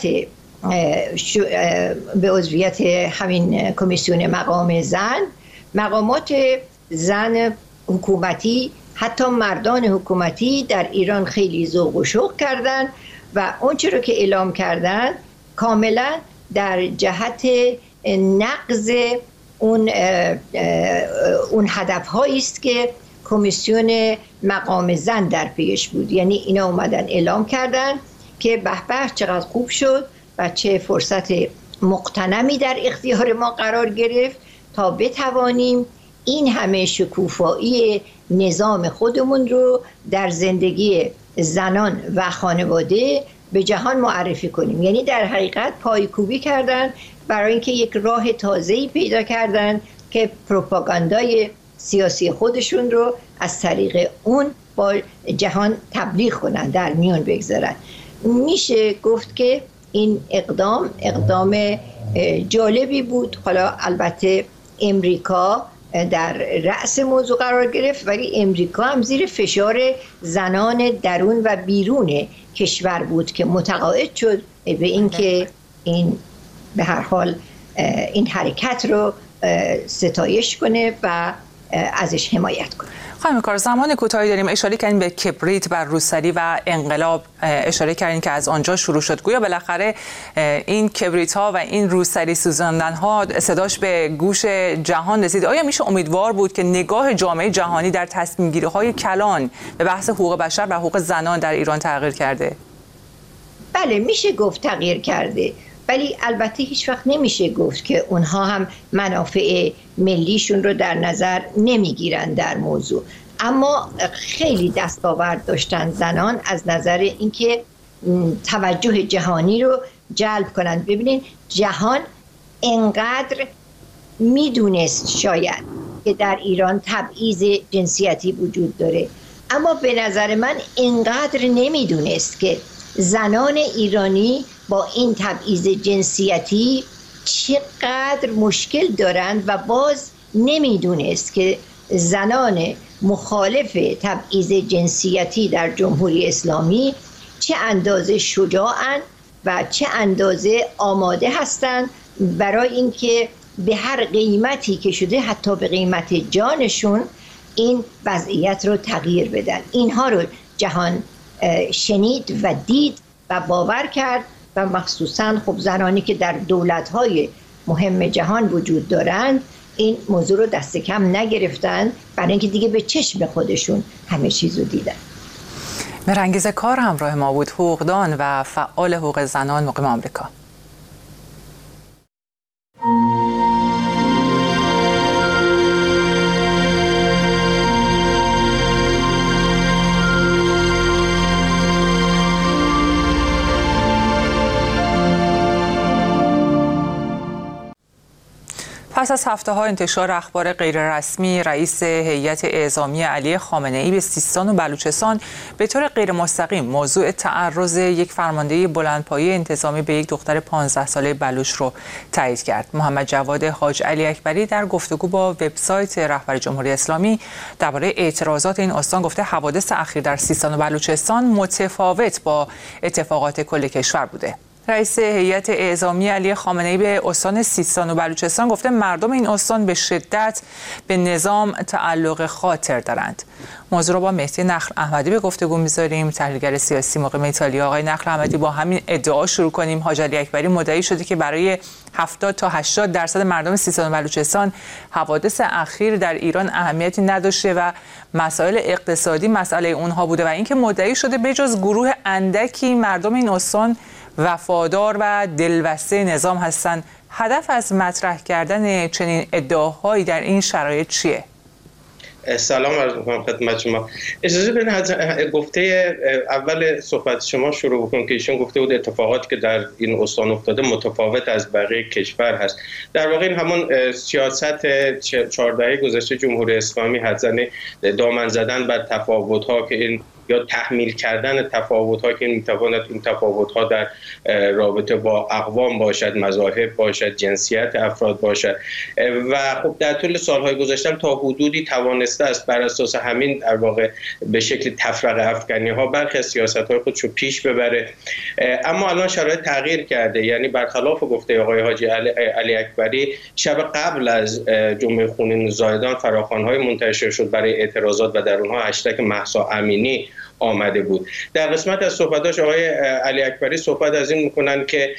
به عضویت همین کمیسیون مقام زن، مقامات زن حکومتی حتی مردان حکومتی در ایران خیلی ذوق و شوق کردند و اونچه رو که اعلام کردند کاملا در جهت نقض اون اون هدف‌هایی است که کمیسیون مقام زن در پیش بود. یعنی اینا اومدن اعلام کردن که به به چقدر خوب شد و چه فرصت مغتنمی در اختیار ما قرار گرفت تا بتوانیم این همه شکوفایی نظام خودمون رو در زندگی زنان و خانواده به جهان معرفی کنیم. یعنی در حقیقت پایکوبی کردن برای اینکه یک راه تازه‌ای پیدا کردن که پروپاگاندای سیاسی خودشون رو از طریق اون با جهان تبلیغ کنن، در میان بگذارن. میشه گفت که این اقدام اقدام جالبی بود. حالا البته امریکا در رأس موضوع قرار گرفت، ولی امریکا هم زیر فشار زنان درون و بیرون کشور بود که متقاعد شد به اینکه این به هر حال این حرکت رو ستایش کنه و ازش حمایت کنه. خانم کار، زمان کوتاهی داریم. اشاره کردین به کبریت بر روسری و انقلاب، اشاره کردین که از آنجا شروع شد. گویا بالاخره این کبریت ها و این روسری سوزاندن ها صداش به گوش جهان رسید. آیا میشه امیدوار بود که نگاه جامعه جهانی در تصمیم گیری های کلان به بحث حقوق بشر و حقوق زنان در ایران تغییر کرده؟ بله میشه گفت تغییر کرده، ولی البته هیچ وقت نمیشه گفت که اونها هم منافع ملیشون رو در نظر نمیگیرن در موضوع. اما خیلی دستاورد داشتن زنان از نظر اینکه توجه جهانی رو جلب کنند. ببینید جهان انقدر میدونست شاید که در ایران تبعیض جنسیتی وجود داره، اما به نظر من اینقدر نمیدونست که زنان ایرانی با این تبعیض جنسیتی چقدر مشکل دارند و باز نمیدونست که زنان مخالف تبعیض جنسیتی در جمهوری اسلامی چه اندازه شجاعند و چه اندازه آماده هستند برای اینکه به هر قیمتی که شده، حتی به قیمت جانشون، این وضعیت رو تغییر بدن. اینها رو جهان شنید و دید و باور کرد و مخصوصا خب زنانی که در دولت‌های مهم جهان وجود دارند این موضوع رو دست کم نگرفتن، برای اینکه دیگه به چشم خودشون همه چیز رو دیدن. مهرانگیز کار همراه ما بود، حقوقدان و فعال حقوق زنان مقیم آمریکا. پس از هفته‌ها انتشار اخبار غیررسمی، رئیس هیئت اعزامی علی خامنه‌ای به سیستان و بلوچستان به طور غیر مستقیم موضوع تعرض یک فرمانده بلندپایه انتظامی به یک دختر پانزده ساله بلوچ رو تایید کرد. محمد جواد حاج علی اکبری در گفتگو با وبسایت رهبر جمهوری اسلامی درباره اعتراضات این استان گفته حوادث اخیر در سیستان و بلوچستان متفاوت با اتفاقات کل کشور بوده. رئیس هیئت اعزامی علی خامنه‌ای به استان سیستان و بلوچستان گفته مردم این استان به شدت به نظام تعلق خاطر دارند. موضوع رو با مهدی نخل احمدی به گفتگو می‌ذاریم، تحلیلگر سیاسی مقیم ایتالیا. آقای نخل احمدی، با همین ادعا شروع کنیم. حاج علی اکبری مدعی شده که برای هفتاد تا هشتاد درصد مردم سیستان و بلوچستان حوادث اخیر در ایران اهمیتی نداشته و مسائل اقتصادی مسئله اونها بوده و اینکه مدعی شده بجز گروه اندکی مردم این استان وفادار و دلبسته نظام هستند. هدف از مطرح کردن چنین ادعاهایی در این شرایط چیه؟ سلام عرض می‌کنم خدمت شما. اجازه بدید گفته اول صحبت شما شروع بکنم که ایشون گفته بود اتفاقاتی که در این استان افتاده متفاوت از بقیه کشور هست. در واقع این همون سیاست چهار دهه گذشته جمهوری اسلامی هست، یعنی دامن زدن بر تفاوت‌ها که این یا تحمیل کردن تفاوت‌ها که می‌تواند این تفاوت‌ها در رابطه با اقوام باشد، مذاهب باشد، جنسیت افراد باشد و خب در طول سال‌های گذشته تا حدودی توانسته است بر اساس همین در واقع به شکل تفرقه افکنی‌ها برخی از سیاست‌های خودش رو پیش ببره. اما الان شرایط تغییر کرده، یعنی برخلاف گفته آقای حاجی علی, علی اکبری، شب قبل از جمعه خونین زایدان فراخوان‌های منتشر شد برای اعتراضات و در اونها هشتگ مهسا امینی آمده بود. در قسمت از صحبتاش آقای علی اکبری صحبت از این میکنن که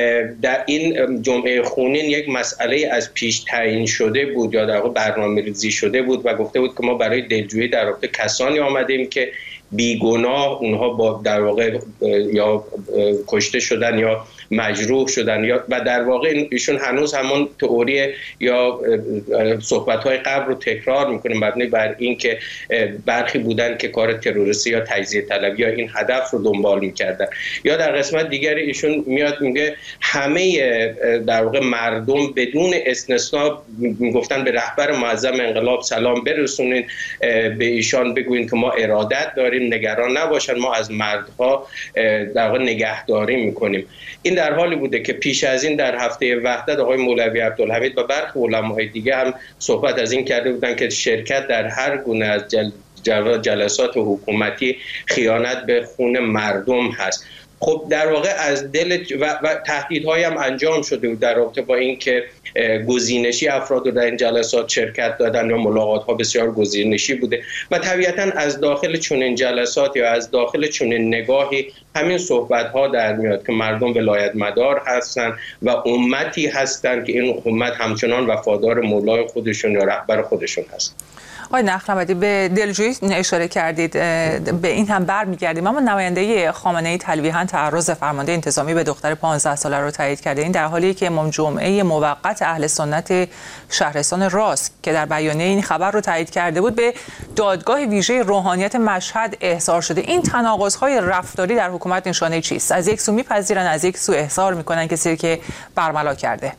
در این جمعه خونین یک مسئله از پیش تعیین شده بود یا در واقع برنامه‌ریزی شده بود و گفته بود که ما برای دلجویی در رابطه کسانی آمدیم که بیگناه اونها با در واقع یا کشته شدن یا مجروح شدن یا و در واقع ایشون هنوز همون تئوری یا صحبت‌های قبل رو تکرار میکنه مبنی بر این که برخی بودن که کار تروریستی یا تجزیه طلبی یا این هدف رو دنبال میکردن. یا در قسمت دیگری ایشون میاد میگه همه در واقع مردم بدون استثنا میگفتن به رهبر معظم انقلاب سلام برسونین، به ایشان بگوین که ما ارادت داریم، نگران نباشن، ما از مردها در واقع نگهداری میکنیم. این در حالی بوده که پیش از این در هفته وحدت آقای مولوی عبدالحمید و برخی علمای دیگه هم صحبت از این کرده بودن که شرکت در هر گونه از جل... جلسات حکومتی خیانت به خون مردم هست. خب در واقع از دل و, و تهدیدهایی هم انجام شده بود در رابطه با اینکه گزینشی افراد رو در این جلسات شرکت دادن یا ملاقات ها بسیار گزینشی بوده و طبیعتا از داخل چنین جلسات یا از داخل چنین نگاهی همین صحبت ها در میاد که مردم ولایت مدار هستن و امتی هستن که این امت همچنان وفادار مولای خودشون یا رهبر خودشون هست. آقای نخلمدی به دلجویی اشاره کردید، به این هم برمیگردیم، اما نماینده خامنه‌ای تلویحاً تعرض فرمانده انتظامی به دختر پانزده ساله رو تایید کرده، این در حالی که امام جمعه موقت اهل سنت شهرستان راست که در بیانیه این خبر رو تایید کرده بود به دادگاه ویژه روحانیت مشهد احضار شده. این تناقض‌های رفتاری در حکومت نشانه چیست؟ از یک سو میپذیرن، از یک سو احضار میکنن کسی که برملا کرده.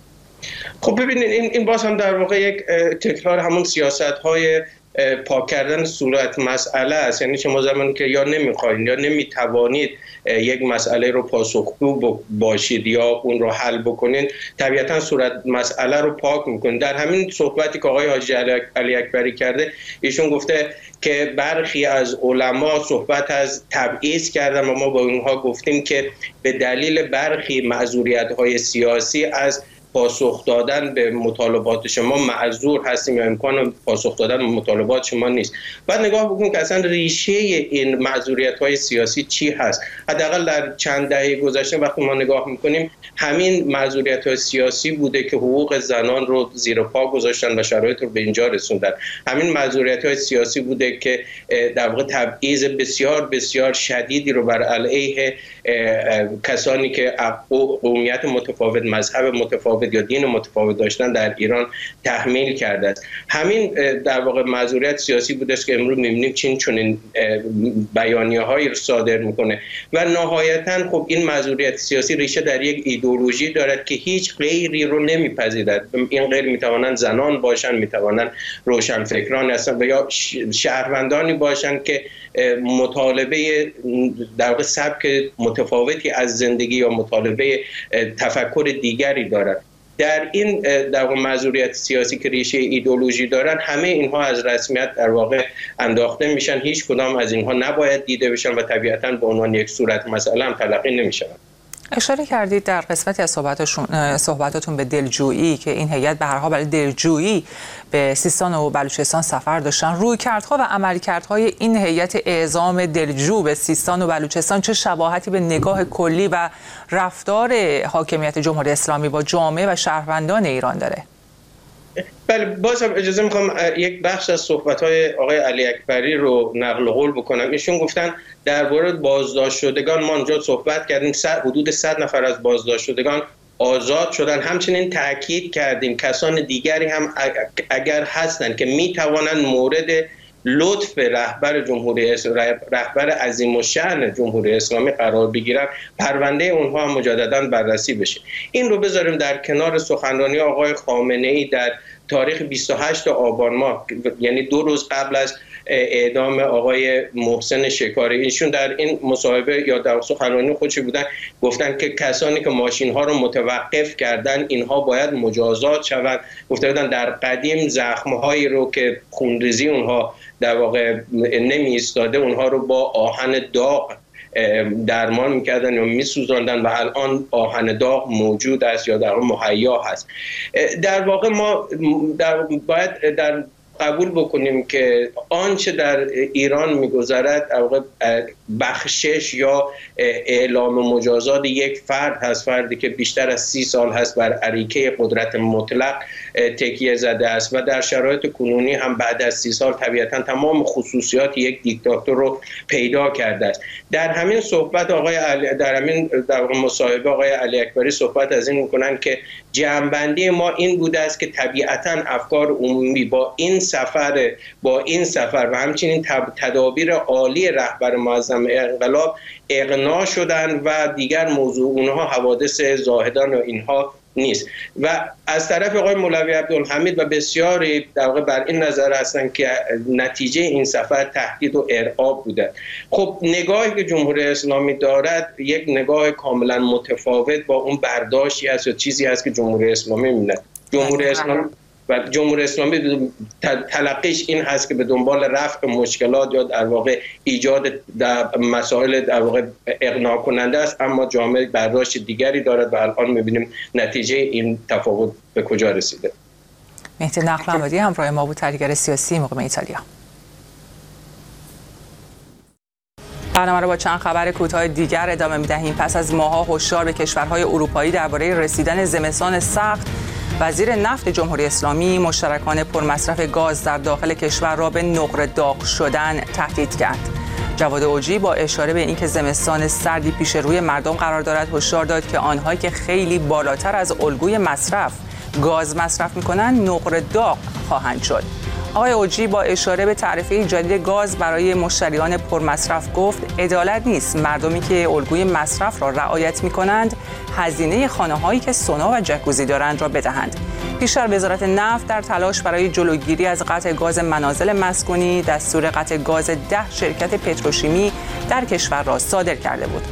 خب ببینید این این باز هم در واقع یک تکرار همون سیاست‌های پاک کردن صورت مسئله است. یعنی شما زمانی که یا نمیخواید یا نمیتوانید یک مسئله رو پاسخگو باشید یا اون رو حل بکنید، طبیعتا صورت مسئله رو پاک میکنید. در همین صحبتی که آقای حاجی علی اکبری کرده، ایشون گفته که برخی از علما صحبت از تبعیض کردن و ما با اونها گفتیم که به دلیل برخی معذوریت‌های سیاسی از پاسخ دادن به مطالبات شما معذور هستیم یا امکان پاسخ دادن به مطالبات شما نیست. بعد نگاه بکنید که اصلا ریشه این معذوریت‌های سیاسی چی هست. حداقل در چند دهه گذشته وقتی ما نگاه می‌کنیم همین معذوریت‌های سیاسی بوده که حقوق زنان رو زیر پا گذاشتن و شرایط رو به اینجا رسوندن. همین معذوریت‌های سیاسی بوده که در واقع تبعیض بسیار بسیار شدیدی رو بر علیه کسانی که قومیت متفاوت، مذهب متفاوت یا دین متفاوت داشتن در ایران تحمیل کرده است. همین در واقع معذوریت سیاسی بوده است که امروز می‌بینیم چین چنین بیانیه‌هایی رو صادر میکنه و نهایتاً خب این معذوریت سیاسی ریشه در یک ایدئولوژی دارد که هیچ غیری رو نمیپذیرد. این غیر میتوانند زنان باشند، میتوانند روشنفکران هستند و یا شهروندانی باشند که مطالبه در واقع سبک متفاوتی از زندگی یا مطالبه تفکر دیگری دارند. در این در واقع معذوریت سیاسی که ریشه ایدئولوژی دارن، همه اینها از رسمیت در واقع انداخته میشن. هیچ کدام از اینها نباید دیده بشن و طبیعتاً به عنوان یک صورت مسئله هم تلقی نمیشن. اشاره کردید در قسمتی از صحبتاتون صحبتاتون به دلجویی که این هیئت به هر حال برای دلجویی به سیستان و بلوچستان سفر داشتن. رویکردها و عملکردهای این هیئت اعزام دلجو به سیستان و بلوچستان چه شباهتی به نگاه کلی و رفتار حاکمیت جمهوری اسلامی با جامعه و شهروندان ایران داره؟ بله، باز هم اجازه میخوام یک بخش از صحبت‌های آقای علی اکبری رو نقل قول بکنم. ایشون گفتن درباره بازداشت شدگان ما اونجا صحبت کردیم، حدود صد نفر از بازداشت شدگان آزاد شدن. همچنین تاکید کردیم کسان دیگری هم اگر هستند که میتوانند مورد لطف رهبر جمهوری اسلامی، رهبر عظیم الشأن جمهوری اسلامی قرار بگیرن، پرونده اونها هم مجددا بررسی بشه. این رو بذاریم در کنار سخنرانی آقای خامنه‌ای در تاریخ بیست و هشت آبان ماه، یعنی دو روز قبل از اعدام آقای محسن شکاری. ایشون در این مصاحبه یا در سخنرانی خودش بودن گفتن که کسانی که ماشین ها رو متوقف کردن اینها باید مجازات شوند. گفته بودن در قدیم زخم هایی رو که خونریزی اونها در واقع نمی ایستاده اونها رو با آهن داغ درمان میکردن یا میسوزاندن و الان آهن داغ موجود است یا در مهیا هست. در واقع ما در باید در قبول بکنیم که آنچه در ایران میگذرد بخشش یا اعلام مجازات یک فرد هست، فردی که بیشتر از سی سال هست بر اریکه قدرت مطلق تکیه زده است و در شرایط کنونی هم بعد از سی سال طبیعتا تمام خصوصیات یک دیکتاتور رو پیدا کرده است. در همین صحبت آقای علی، در همین در مصاحبه آقای علی اکبری صحبت از این میکنن که جمع‌بندی ما این بوده است که طبیعتا افکار عمومی با این سفر با این سفر و همچنین تدابیر عالی رهبر معظم انقلاب اقناع شدن و دیگر موضوع اونها حوادث زاهدان و اینها نیست. و از طرف آقای مولوی عبدالحمید و بسیاری در واقع بر این نظر هستن که نتیجه این سفر تهدید و ارعاب بوده. خب نگاهی که جمهوری اسلامی دارد یک نگاه کاملا متفاوت با اون برداشتی است یا چیزی است که جمهوری اسلامی می‌بیند. جمهوری اسلامی و جمهوری اسلامی تلقیش این هست که به دنبال رفع مشکلات یا در واقع ایجاد در مسائل در واقع اقناع کننده است، اما جامعه برداشت دیگری دارد و الان می‌بینیم نتیجه این تفاوت به کجا رسیده. مهدی نخلمدی همراه ما بود، تحلیلگر سیاسی مقیم ایتالیا. برنامه را با چند خبر کوتاه دیگر ادامه می‌دهیم. پس از ماه‌ها هشدار به کشورهای اروپایی درباره رسیدن زمستان سخت وزیر نفت جمهوری اسلامی مشترکان پرمصرف گاز در داخل کشور را به نقره داغ شدن تهدید کرد. جواد اوجی با اشاره به اینکه زمستان سردی پیش روی مردم قرار دارد هشدار داد که آنهایی که خیلی بالاتر از الگوی مصرف گاز مصرف می‌کنند نقره داغ خواهند شد. آقای اوجی با اشاره به تعرفه جدید گاز برای مشتریان پرمصرف گفت عدالت نیست مردمی که الگوی مصرف را رعایت می‌کنند هزینه خانه‌هایی که سونا و جکوزی دارند را بدهند. پیشتر وزارت نفت در تلاش برای جلوگیری از قطع گاز منازل مسکونی دستور قطع گاز ده شرکت پتروشیمی در کشور را صادر کرده بود.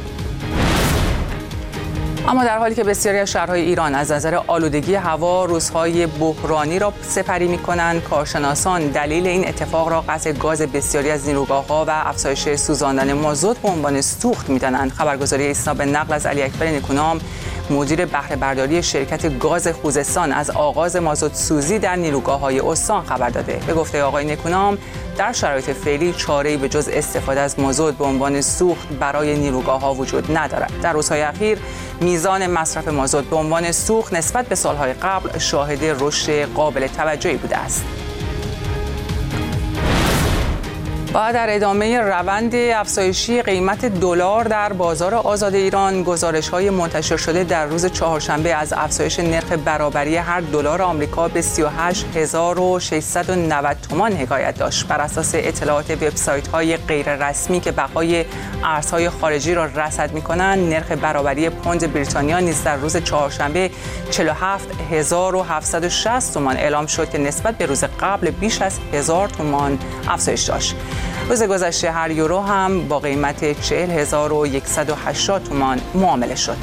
اما در حالی که بسیاری از شهرهای ایران از نظر آلودگی هوا روزهای بحرانی را سپری می‌کنند، کارشناسان دلیل این اتفاق را قطع گاز بسیاری از نیروگاه‌ها و افزایش سوزاندن مازوت به عنوان سوخت می‌دانند. خبرگزاری ایسنا به نقل از علی اکبر نکونام مدیر بهره برداری شرکت گاز خوزستان از آغاز مازوت سوزی در نیروگاه‌های استان خبر داده. به گفته آقای نکونام در شرایط فعلی چاره‌ای به جز استفاده از مازوت به عنوان سوخت برای نیروگاه‌ها وجود ندارد. در روزهای اخیر میزان مصرف مازوت به عنوان سوخت نسبت به سالهای قبل شاهد رشد قابل توجهی بوده است. و در ادامه روند افزایشی قیمت دلار در بازار آزاد ایران، گزارش‌های منتشر شده در روز چهارشنبه از افزایش نرخ برابری هر دلار آمریکا به سی و هشت هزار و ششصد و نود تومان حکایت داشت. بر اساس اطلاعات وبسایت‌های غیررسمی که بهای ارزهای خارجی را رصد می‌کنند، نرخ برابری پوند بریتانیا نیز در روز چهارشنبه چهل و هفت هزار و هفتصد و شصت تومان اعلام شد که نسبت به روز قبل بیش از هزار تومان افزایش داشت. روز گذشته هر یورو هم با قیمت چهل هزار و صد و هشتاد تومان معامله شد.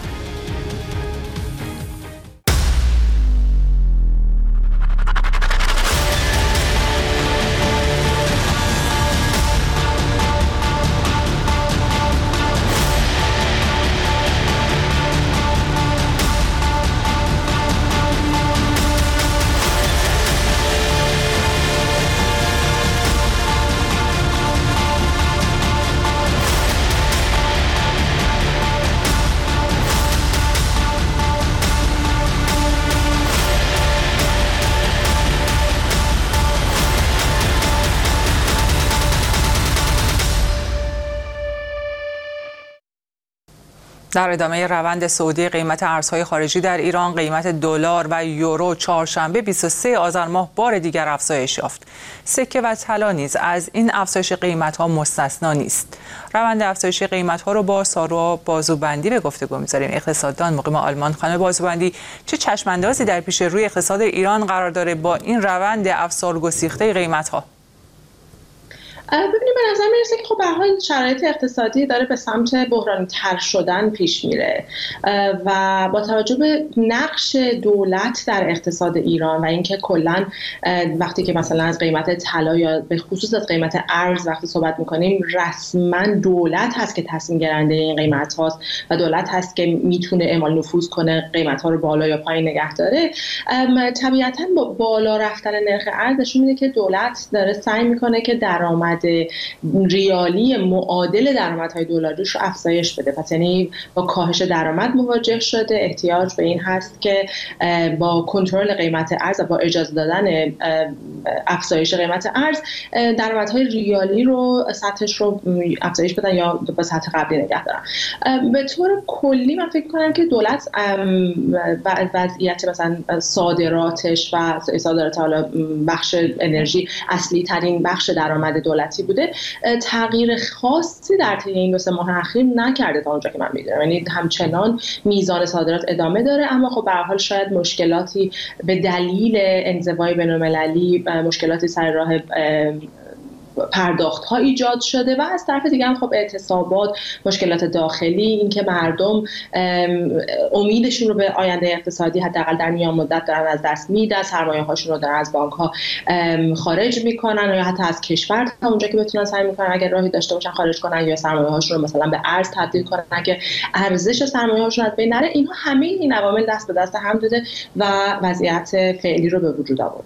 در ادامه روند صعودی قیمت ارزهای خارجی در ایران، قیمت دلار و یورو چهارشنبه بیست و سوم آذر ماه بار دیگر افزایش یافت. سکه و طلا نیز از این افزایش قیمت‌ها مستثنا نیست. روند افزایش قیمت‌ها رو با سارا بازوبندی به گفتگو می‌ذاریم. اقتصاددان مقیم آلمان. خانم بازوبندی، چه چشم‌اندازی در پیش روی اقتصاد ایران قرار داره با این روند افزار گسیخته قیمت‌ها؟ ببینید، به نظر میرسه که خب به هر حال شرایط اقتصادی داره به سمت بحرانی تر شدن پیش میره و با توجه به نقش دولت در اقتصاد ایران و اینکه کلا وقتی که مثلا از قیمت طلا یا به خصوص از قیمت ارز وقتی صحبت میکنیم، رسما دولت هست که تصمیم گیرنده این قیمت هاست و دولت هست که میتونه اعمال نفوذ کنه قیمت ها رو بالا یا پایین نگه داره. طبیعتا با بالا رفتن نرخ ارز نشون میده که دولت داره سعی میکنه که درآمد ریالی معادل درآمدهای دلاریش رو افزایش بده. پس یعنی با کاهش درآمد مواجه شده، احتیاج به این هست که با کنترل قیمت ارز و با اجازه دادن افزایش قیمت ارز درآمدهای ریالی رو سطحش رو افزایش بدن یا به سطح قبلی نگه دارن. به طور کلی من فکر کنم که دولت وضعیت مثلا صادراتش و صادرات حالا بخش انرژی اصلی ترین بخش درآمد دولتی بوده، تغییر خاصی در طی این دو سه ماه اخیر نکرده تا اونجا که من میدونم. یعنی همچنان میزان صادرات ادامه داره، اما خب به هر حال شاید مشکلاتی به دلیل انزوای بین‌المللی، مشکلاتی سر راه پرداخت ها ایجاد شده و از طرف دیگه هم خب اعتصابات، مشکلات داخلی، اینکه مردم امیدشون رو به آینده اقتصادی حداقل در میان مدت دارن از دست میدن، سرمایه هاشون رو دارن از بانک ها خارج میکنن یا حتی از کشور تا اونجا که بتونن سعی میکنن اگر راهی داشته باشن خارج کنن یا سرمایه هاشون رو مثلا به ارز تبدیل کنن که ارزش سرمایه هاشون از بین نره. اینها همه این عوامل دست به دست هم داده و وضعیت فعلی رو به وجود آورده.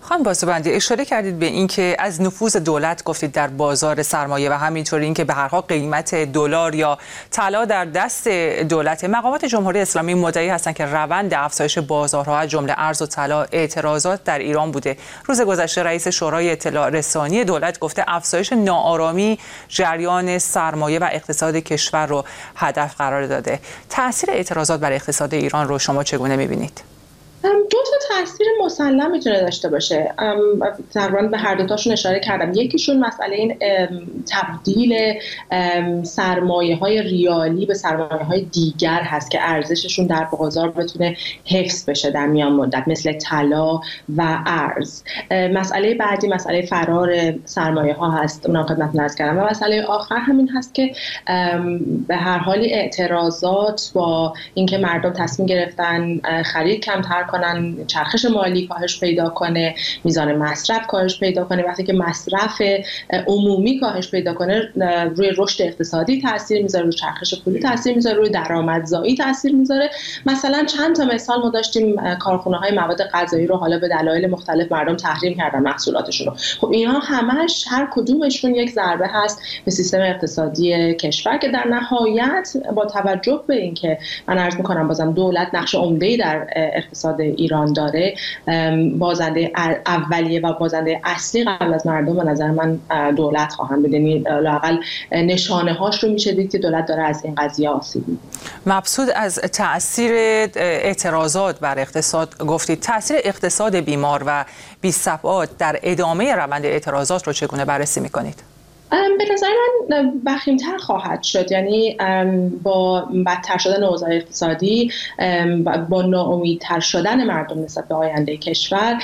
خانم بازوبندی، اشاره کردید به اینکه از نفوذ دولت گفتید در بازار سرمایه و همینطور اینکه به هر حال قیمت دلار یا طلا در دست دولت. مقامات جمهوری اسلامی مدعی هستند که روند افزایش بازارها از جمله ارز و طلا اعتراضات در ایران بوده. روز گذشته رئیس شورای اطلاع رسانی دولت گفته افزایش ناآرامی جریان سرمایه و اقتصاد کشور رو هدف قرار داده. تأثیر اعتراضات بر اقتصاد ایران رو شما چگونه می‌بینید؟ دو تا تاثیر مسلم میتونه داشته باشه. تقریبا به هر دو تاشون اشاره کردم. یکیشون مسئله این تبدیل سرمایه های ریالی به سرمایه های دیگر هست که ارزششون در بازار بتونه حفظ بشه در میان مدت، مثل طلا و ارز. مسئله بعدی مسئله فرار سرمایه ها هست، اونم خدمتتون عرض کردم. و مسئله آخر همین هست که به هر حال اعتراضات با اینکه مردم تصمیم گرفتن خرید کمتر کنن، چرخش مالی کاهش پیدا کنه، میزان مصرف کاهش پیدا کنه. وقتی که مصرف عمومی کاهش پیدا کنه، روی رشد اقتصادی تاثیر میذاره، روی چرخش پولی تاثیر میذاره، روی درآمدزایی تاثیر میذاره. مثلا چند تا مثال ما داشتیم، کارخونه های مواد غذایی رو حالا به دلایل مختلف مردم تحریم کردن محصولاتشون رو. خب اینها همش هر کدومشون یک ضربه هست به سیستم اقتصادی کشور که در نهایت با توجه به اینکه من عرض میکنم بازم دولت نقش عمده‌ای در اقتصاد ایران داره، بازنده اولیه و بازنده اصلی قبل از مردم به نظر من دولت خواهم بود. یعنی لااقل نشانه هاش رو میشه دید که دولت داره از این قضیه آسیب می‌بینه. مبسوط از تأثیر اعتراضات بر اقتصاد گفتید، تأثیر اقتصاد بیمار و بی‌ثبات در ادامه روند اعتراضات رو چگونه بررسی می‌کنید؟ به نظر من وخیم‌تر خواهد شد. یعنی با بدتر شدن اوضاع اقتصادی، با ناامیدتر شدن مردم نسبت به آینده کشور،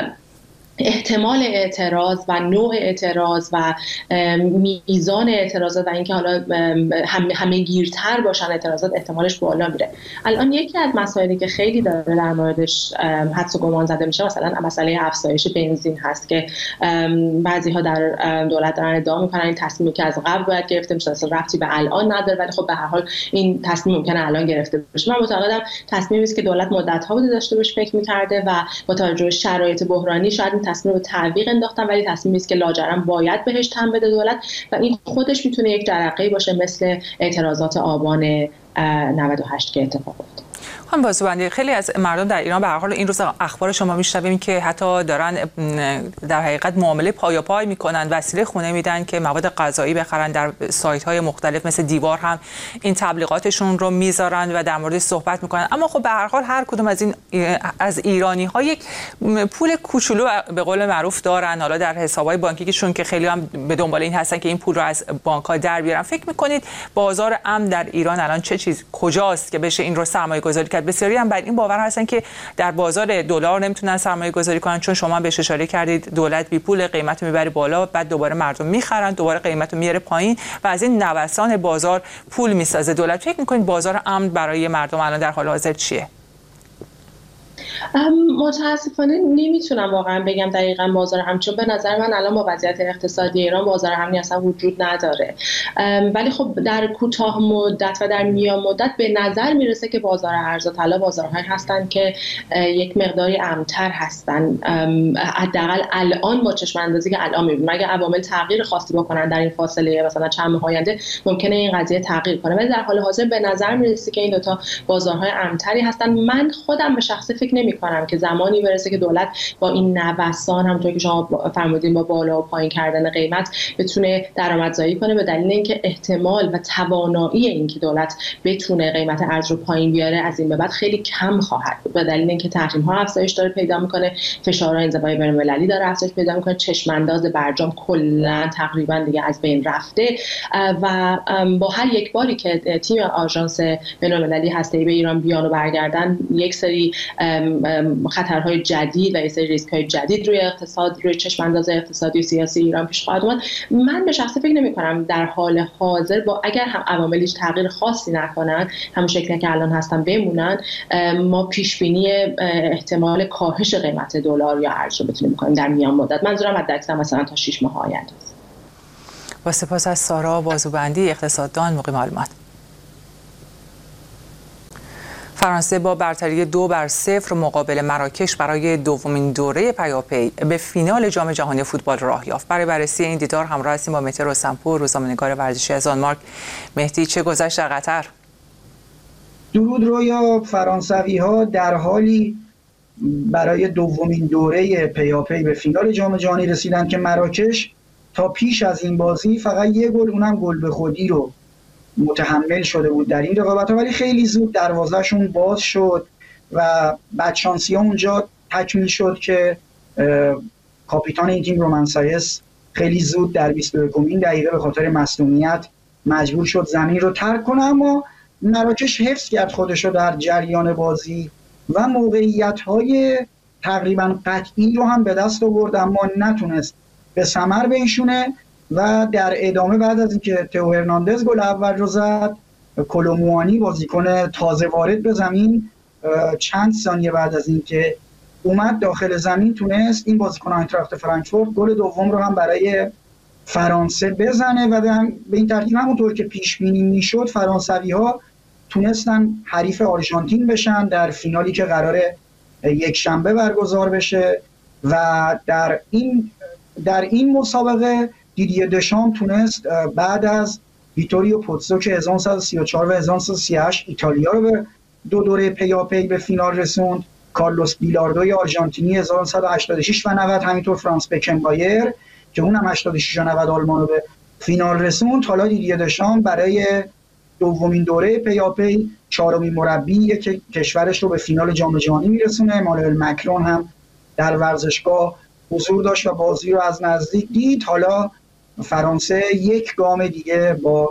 احتمال اعتراض و نوع اعتراض و میزان اعتراضات و اینکه حالا هم همه گیرتر باشن اعتراضات احتمالش بالا میره. الان یکی از مسائلی که خیلی داره در موردش حدس و گمان زده میشه مثلا مسئله افزایش بنزین هست که بعضی ها در دولت دارن ادعا میکنن این تصمیمی که از قبل باید گرفته میشه، اصلا ربطی به الان نداره، ولی خب به هر حال این تصمیم ممکنه الان گرفته بشه. من معتقدم تصمیمی است که دولت مدت ها بوده داشته باشه فکر میکرده و با توجه به شرایط بحرانی شاید تصمیم رو تعویق انداختن، ولی تصمیمی است که لاجرم باید بهش تن بده دولت و این خودش میتونه یک جرقه‌ای باشه مثل اعتراضات آبان نود و هشت که اتفاق افتاد. خانم بازوبندی، خیلی از مردم در ایران به هر حال این روز اخبار شما میشنویم که حتی دارن در حقیقت معامله پایاپای میکنن، وسیله خونه میدن که مواد غذایی بخرن. در سایت های مختلف مثل دیوار هم این تبلیغاتشون رو میذارن و در موردش صحبت میکنن. اما خب به هر حال هر کدوم از این از ایرانی ها یک پول کوچولو به قول معروف دارن، حالا در حسابهای بانکیشون که خیلی هم به دنبال این هستن که این پول رو از بانک ها در بیارن. فکر میکنید بازار امن در ایران الان چه چیز کجاست که بشه این رو سرمایه گذاری کرد؟ بسیاری هم بر این باور هستن که در بازار دلار نمیتونن سرمایه گذاری کنن، چون شما بهش اشاره کردید دولت بی پول قیمت رو میبره بالا، بعد دوباره مردم میخرن، دوباره قیمت رو میاره پایین و از این نوسان بازار پول میسازه دولت. فکر میکنید بازار امن برای مردم الان در حال حاضر چیه؟ متاسفانه نمیتونم واقعا بگم دقیقاً بازار امن، چون به نظر من الان با وضعیت اقتصادی ایران بازار امنی اصلا وجود نداره. ولی خب در کوتاه مدت و در میان مدت به نظر میرسه که بازار ارز و طلا بازارهایی هستن که یک مقداری امن‌تر هستن، حداقل الان با چشم اندازی که الان میبینیم. اگه عوامل تغییر خاصی بکنن در این فاصله مثلا چند ماه آینده ممکنه این قضیه تغییر کنه، ولی در حال حاضر به نظر میرسه که این دو تا بازارهای امن‌تری هستن. من خودم به شخصه فکر نمی کنم که زمانی برسه که دولت با این نوسان همونطور که شما فرمودین با بالا و پایین کردن قیمت بتونه درآمدزایی کنه، به دلیل اینکه احتمال و توانایی اینکه دولت بتونه قیمت ارز رو پایین بیاره از این به بعد خیلی کم خواهد بود، به دلیل اینکه تحریم ها افزایش داره پیدا میکنه، فشارهای انزوای بین‌المللی داره افزایش پیدا میکنه، چشم انداز برجام کلا تقریبا دیگه از بین رفته و با هر یک باری که تیم آژانس بین‌المللی هسته‌ای به ایران بیان و برگردن یک سری خطرهای جدید و یک سری ریسک‌های جدید روی اقتصاد، روی چشم انداز اقتصادی و سیاسی ایران پیش خواهد اومد. من به شخصه فکر نمی‌کنم در حال حاضر با اگر هم عواملیش تغییر خاصی نکنن، همون شکلی که الان هستن بمونن، ما پیش بینی احتمال کاهش قیمت دلار یا ارز رو بتونیم بکنیم در میان مدت. منظورم حداکثر مثلا تا شش ماه آینده است. با سپاس از سارا بازوبندی، اقتصاددان، موقع معلومات. فرانسه با برتری دو بر صفر مقابل مراکش برای دومین دوره پیاپی به فینال جام جهانی فوتبال راه یافت. برای بررسی این دیدار همراه هستیم با مهدی رستمپور، روزنامه‌نگار ورزشی از دانمارک. مهدی، چه گذشت در قطر؟ درود رویا. فرانسوی‌ها در حالی برای دومین دوره پیاپی به فینال جام جهانی رسیدند که مراکش تا پیش از این بازی فقط یک گل، اونم گل به خودی رو متحمل شده بود در این رقابت، ولی خیلی زود دروازه‌شون باز شد و بدشانسی‌ها اونجا تکمیل شد که کاپیتان این تیم رومن سایس خیلی زود در بیست و یکمین دقیقه به خاطر مصدومیت مجبور شد زمین رو ترک کنه، اما مراکش حفظ کرد خودش رو در جریان بازی و موقعیت‌های تقریبا قطعی رو هم به دست آورد، اما نتونست به ثمر بنشونه و در ادامه بعد از اینکه تئو هرناندز گل اول رو زد، کولوموانی بازیکن تازه وارد به زمین چند ثانیه بعد از اینکه اومد داخل زمین تونست این بازیکن آینتراخت فرانکفورت گل دوم رو هم برای فرانسه بزنه و به این ترتیب همونطور که پیش بینی میشد فرانسوی‌ها تونستن حریف آرژانتین بشن در فینالی که قراره یک شنبه برگزار بشه و در این در این مسابقه دیدیه دشام تونست بعد از ویتوریو پوتزو که هزار و نهصد و سی و چهار و هزار و نهصد و سی و هشت ایتالیا رو به دو دوره پیاپی به فینال رسوند، کارلوس بیلاردوی آرژانتینی هزار و نهصد و هشتاد و شش و نود، همینطور فرانس بکنبایر که اونم هشتاد و شش و نود آلمان رو به فینال رسوند. حالا دیدیه دشام برای دومین دوره پیاپی چهارمین مربی که کشورش رو به فینال جام جهانی میرسونه. امانوئل مکرون هم در ورزشگاه حضور داشت و بازی رو از نزدیک دید. حالا فرانسه یک گام دیگه با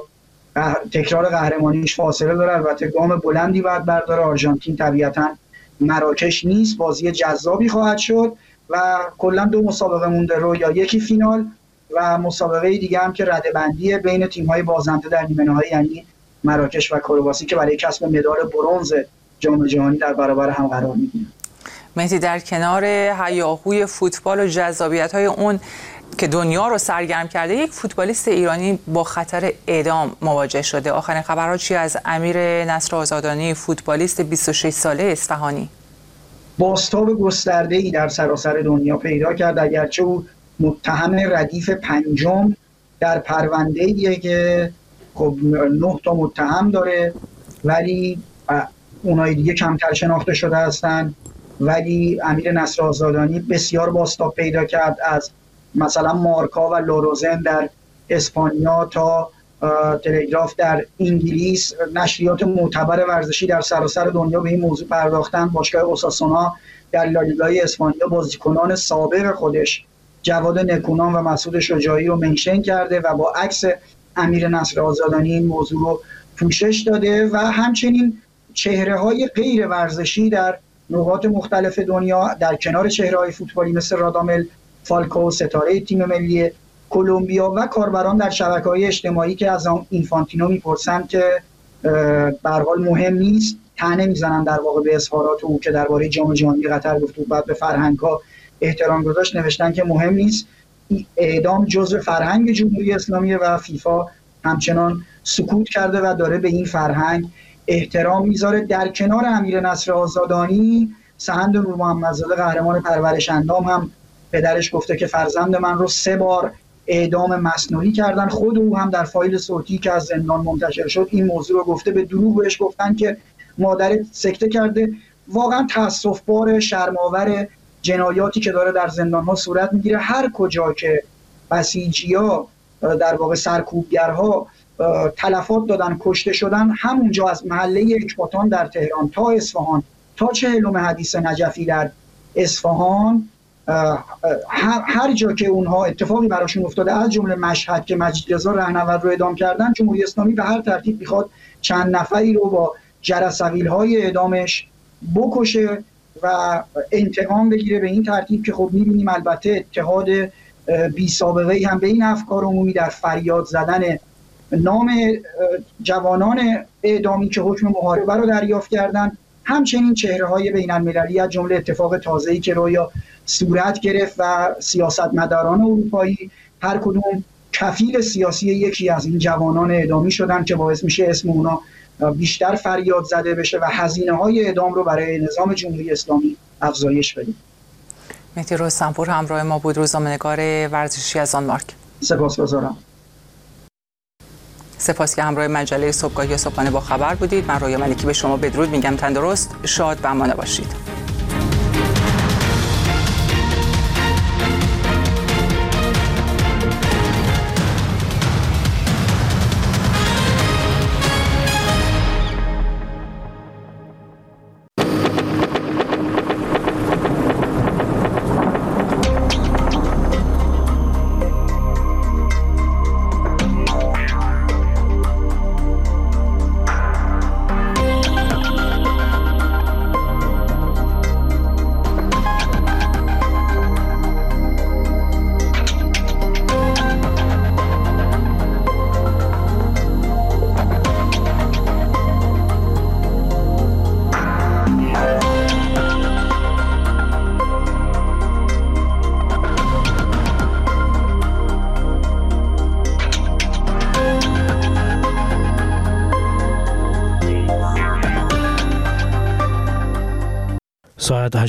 تکرار قهرمانیش فاصله داره، البته گام بلندی باید برداره. آرژانتین طبیعتاً مراکش نیست، بازی جذابی خواهد شد و کلا دو مسابقه مونده رو، یا یکی فینال و مسابقه دیگه هم که رده‌بندی بین تیم‌های بازنده در نیمه‌نهایی، یعنی مراکش و کرواسی که برای کسب مدال برنز جام جهانی در برابر هم قرار می‌گیرن. مهدی، در کنار هیاهوی فوتبال و جذابیت‌های اون که دنیا رو سرگرم کرده، یک فوتبالیست ایرانی با خطر اعدام مواجه شده. آخرین خبرها چی از امیر نصر آزادانی، فوتبالیست بیست و شش ساله اصفهانی؟ بازتاب گسترده‌ای در سراسر دنیا پیدا کرد، اگرچه او متهم ردیف پنجم در پرونده‌ایه که خب نه تا متهم داره، ولی اونای دیگه کمتر شناخته شده هستن. ولی امیر نصر آزادانی بسیار بازتاب پیدا کرد، از مثلا مارکا و لوروزن در اسپانیا تا تلگراف در انگلیس. نشریات معتبر ورزشی در سراسر دنیا به این موضوع پرداختن. باشگاه اوساسونا در لالیگای اسپانیا بازیکنان سابق خودش جواد نکونام و مسعود شجاعی رو منشن کرده و با عکس امیر نصر آزادانی این موضوع رو پوشش داده و همچنین چهره‌های غیر ورزشی در نقاط مختلف دنیا در کنار چهره‌های فوتبالی مثل رادامل فالکو، ستاره تیم ملی کلمبیا و کاربران در شبکه‌های اجتماعی که از اینفانتینو میپرسن که به هر حال مهم نیست، طعنه میزنن در واقع به اظهارات او که درباره جام جهانی قطر گفت و بعد به فرهنگ‌ها احترام گذاشت، نوشتن که مهم نیست، اعدام جزء فرهنگ جمهوری اسلامی و فیفا همچنان سکوت کرده و داره به این فرهنگ احترام میذاره. در کنار امیر نصر آزادانی، سهند نور محمدزاده قهرمان پرورش اندام هم پدرش گفته که فرزند من رو سه بار اعدام مصنوعی کردن. خود او هم در فایل صوتی که از زندان منتشر شد این موضوع رو گفته. به دروغ بهش گفتن که مادرت سکته کرده. واقعا تأسف‌بار، شرم‌آور جنایاتی که داره در زندان‌ها صورت میگیره. هر کجا که بسیجی‌ها در واقع سرکوبگرها تلفات دادن، کشته شدن، همونجا از محله اکباتان در تهران تا اصفهان تا چهلم حدیث نجفی در اصفهان، هر جا که اونها اتفاقی براشون افتاده، از جمله مشهد که مجید رضا رهنورد رو اعدام کردن، جمهوری اسلامی به هر ترتیب میخواد چند نفری رو با جرثقیل‌های اعدامش بکشه و انتقام بگیره. به این ترتیب که خب میبینیم البته اتحاد بی سابقه‌ای هم به این افکار عمومی در فریاد زدن نام جوانان اعدامی که حکم محاربه رو دریافت کردن، همچنین چهره‌های بین‌المللی از جمله اتفاق تازه‌ای که رویا صورت گرفت و سیاستمداران اروپایی هر کدوم کفیل سیاسی یکی از این جوانان اعدامی شدن که باعث میشه اسم اونا بیشتر فریاد زده بشه و هزینه های اعدام رو برای نظام جمهوری اسلامی افزایش بدیم. مهدی رستمپور همراه ما بود، روزنامه‌نگار ورزشی از دانمارک. سپاسگزارم. سپاس که همراه مجله صبحگاهی صبحانه با خبر بودید. من رویا ملکی به شما بدرود میگم. تندرست، شاد و امانه باشید. ساعت